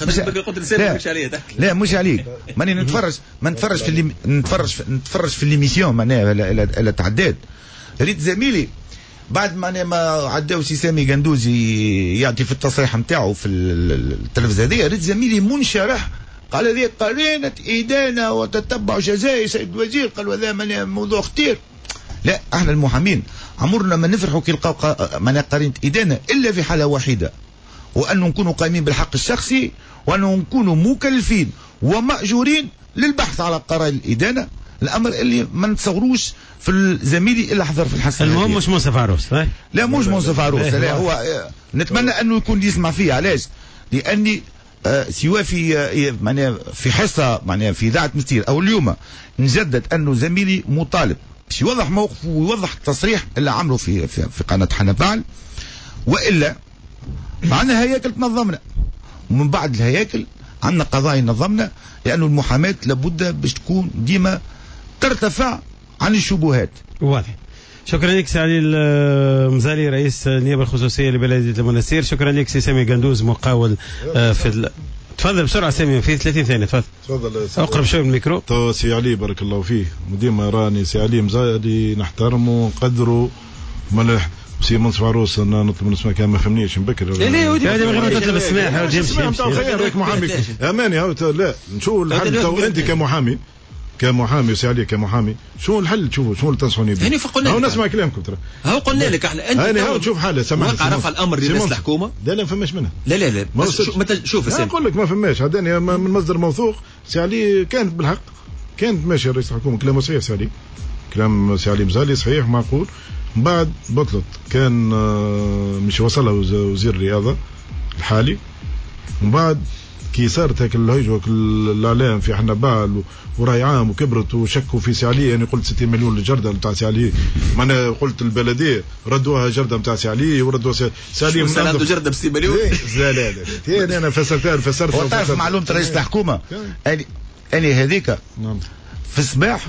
مش عليك. ماني نتفرج في الليميسيون معناها الى تعداد. ريت زميلي بعد ما عداو سي سامي قندوزي يعطي في التصريح نتاعو في التلفزه هذه، ريت زميلي منشرح قال هذه قرينه ادانه وتتبع جزائي سيد الوزير، قال هذا موضوع خطير. لا، احنا المحامين عمرنا ما نفرحوا كي نلقاو قرينه ادانه الا في حاله واحده، وأنه نكونوا قائمين بالحق الشخصي، وأنه نكونوا مكلفين ومأجورين للبحث على قرار الإدانة، الأمر اللي ما نتصوروش في الزميلي إلا حضر في الحسن. المهم مش منصف عروس. لا مش منصف عروس، لا هو نتمنى أنه يكون يسمع فيه. علاش؟ لأني سواء في حصة في إذاعة مستير أو اليوم نجدد أنه زميلي مطالب باش يوضح موقفه ويوضح التصريح اللي عمله في قناة حنفعل، وإلا معنا هياكل تنظمنا، ومن بعد الهياكل عندنا قضايا نظمنا، لأنه المحاماة لابد باش تكون ديما ترتفع عن الشبهات. واضح. شكرا لك سي علي المزالي رئيس النيابة الخصوصية لبلدية المنستير. شكرا لك سي سامي قندوز مقاول تفضل بسرعة سامي، في 30 ثانية. تفضل اقرب شوي من الميكرو. تو سي علي بارك الله فيه، وديما راني سي علي مزالي نحترمه ونقدره مليح. سي منصف عروس انا نطلب نسمع كان ما فهمنيش مبكر. لا ودي هذا من غير تطلب السماح خير محامي اماني هاو. لا نشوف الحل. تو انت كمحامي وسي علي كمحامي شو الحل تشوفوا؟ شو اللي تنصحوني به؟ يعني فقلنا هاو نسمع كلامكم ترى. هاو قلنا لك احنا انت هاو تشوف حاله سمعت وقع رفع الامر لرئيس الحكومه. لا فماش منها. لا شوف لا نقول لك ما فماش. هذاني من مصدر موثوق. سي علي كانت بالحق، كانت ماشيه رئيس الحكومه كلامه صحيح. سي علي كلام سي علي مزالي صحيح معقول. من بعد بطلت كان مش وصلها وزير الرياضه الحالي. من بعد كي صارت هيك الهيجوك الاعلام في حنبال وراي عام وكبرت وشكوا في سي علي، يعني قلت 60 مليون للجرده نتاع سي علي. ما انا قلت البلديه ردوها جرده نتاع سي علي وردوها سي علي عنده جرده ب 60 مليون. لا انا فسرت وتعرف معلومه رئيس الحكومه اني هذيك في الصباح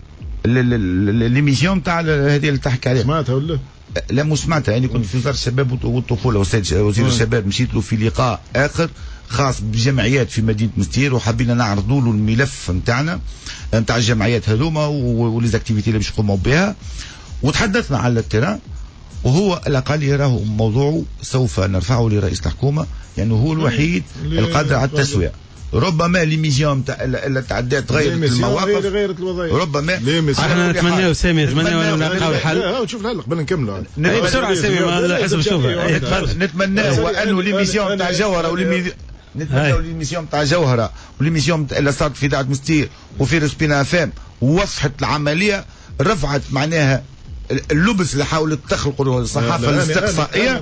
ليميسيون تاع هذه اللي تحكي عليها سمعتها ولا لا؟ مو سمعتها. يعني كنت في وزاره الشباب والطفوله وزير الشباب، مشيت له في لقاء اخر خاص بجمعيات في مدينه مستير، وحبينا نعرضوا له الملف نتاعنا نتاع الجمعيات هذوما وليزاكتيفيتي اللي باش يقوموا بها، وتحدثنا على التيران. وهو قال لي راهو موضوعه سوف نرفعه لرئيس الحكومه، يعني هو الوحيد القادر على التسويه. ربما ليميسيون اللي تعدات غيرت المواقف، ربما احنا نتمناو سامي نتمناو نلقاو الحل. شوف الحل قبل نكملوا بسرعه سامي ما حسب شوفها. نتمناو انه ليميسيون تاع جوهره نتمناو ليميسيون تاع جوهره وليميسيون اللي صارت في اذاعه مستير وفي رسبينا فام ووضحت العمليه، رفعت معناها اللبس اللي حاولت تخلقه الصحافه الاستقصائيه.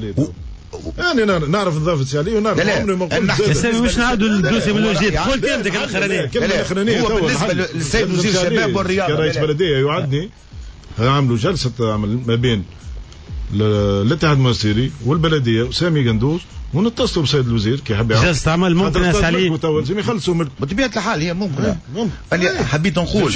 يعني نعرف نظافه سي علي ونعرف عمري ما قلت سامي مش نعاودوا الدوسي من الوجديد. قول كلمتك الاخرانيه. هو بالنسبه للسيد وزير الشباب والرياضه كرئيس بلديه يعدني عملوا جلسه عمل ما بين الاتحاد المنستيري والبلديه وسامي قندوز، ونتصلوا بسيد الوزير كي حب جلسه عمل ممكن يا سالي يخلصوا بطبيعه الحال هي ممكن. انا حبيت نقول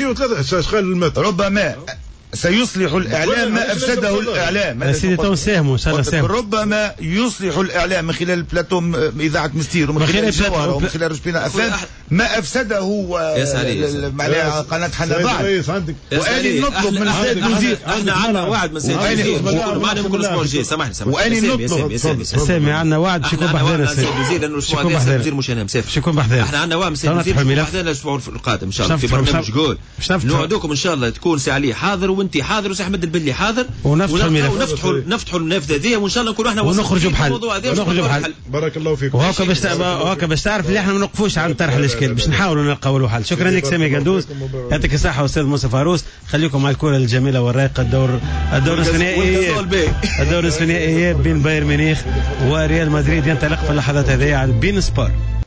ربما سيصلح الإعلام ما أفسده الإعلام. سيدي تو ساهموا إن شاء الله. ربما يصلح الإعلام من خلال بلاتوم إذاعة مستير ومن خلال الجوهرة ومن خلال رشبينا أفهم ما أفسده معناها قناة حنبال. وأني نطلب من السيد الوزير، احنا عندنا وعد من السيد الوزير معنا ممكن الأسبوع الجاي. سامحني وأني نطلب سامي عندنا وعد باش يكون بحذانا السيد الوزير، لأنه الأسبوع الجاي السيد الوزير مش هنا مسافر. شكون بحذانا؟ احنا عندنا وعد من السيد الوزير بحذانا الأسبوع القادم إن شاء الله في برنامج جول. نوعدوكم إن شاء الله تكون سي علي حاضر وأنت حاضر وسي أحمد البلي حاضر، ونفتحوا المنافذة هذه وإن شاء الله نكونوا احنا ونخرجوا بحل. بارك الله فيكم. وهكا باش تعرف اللي احنا ما نوقفوش عن طرح الاشكال، باش نحاولوا نلقاو له حل. شكرا لك سامي قندوز، يعطيك الصحة أستاذ منصف عروس. خليكم مع الكرة الجميلة والرايقة. الدور النصف النهائي بين بايرن ميونخ وريال مدريد ينطلق في اللحظات هذه على بين سبور.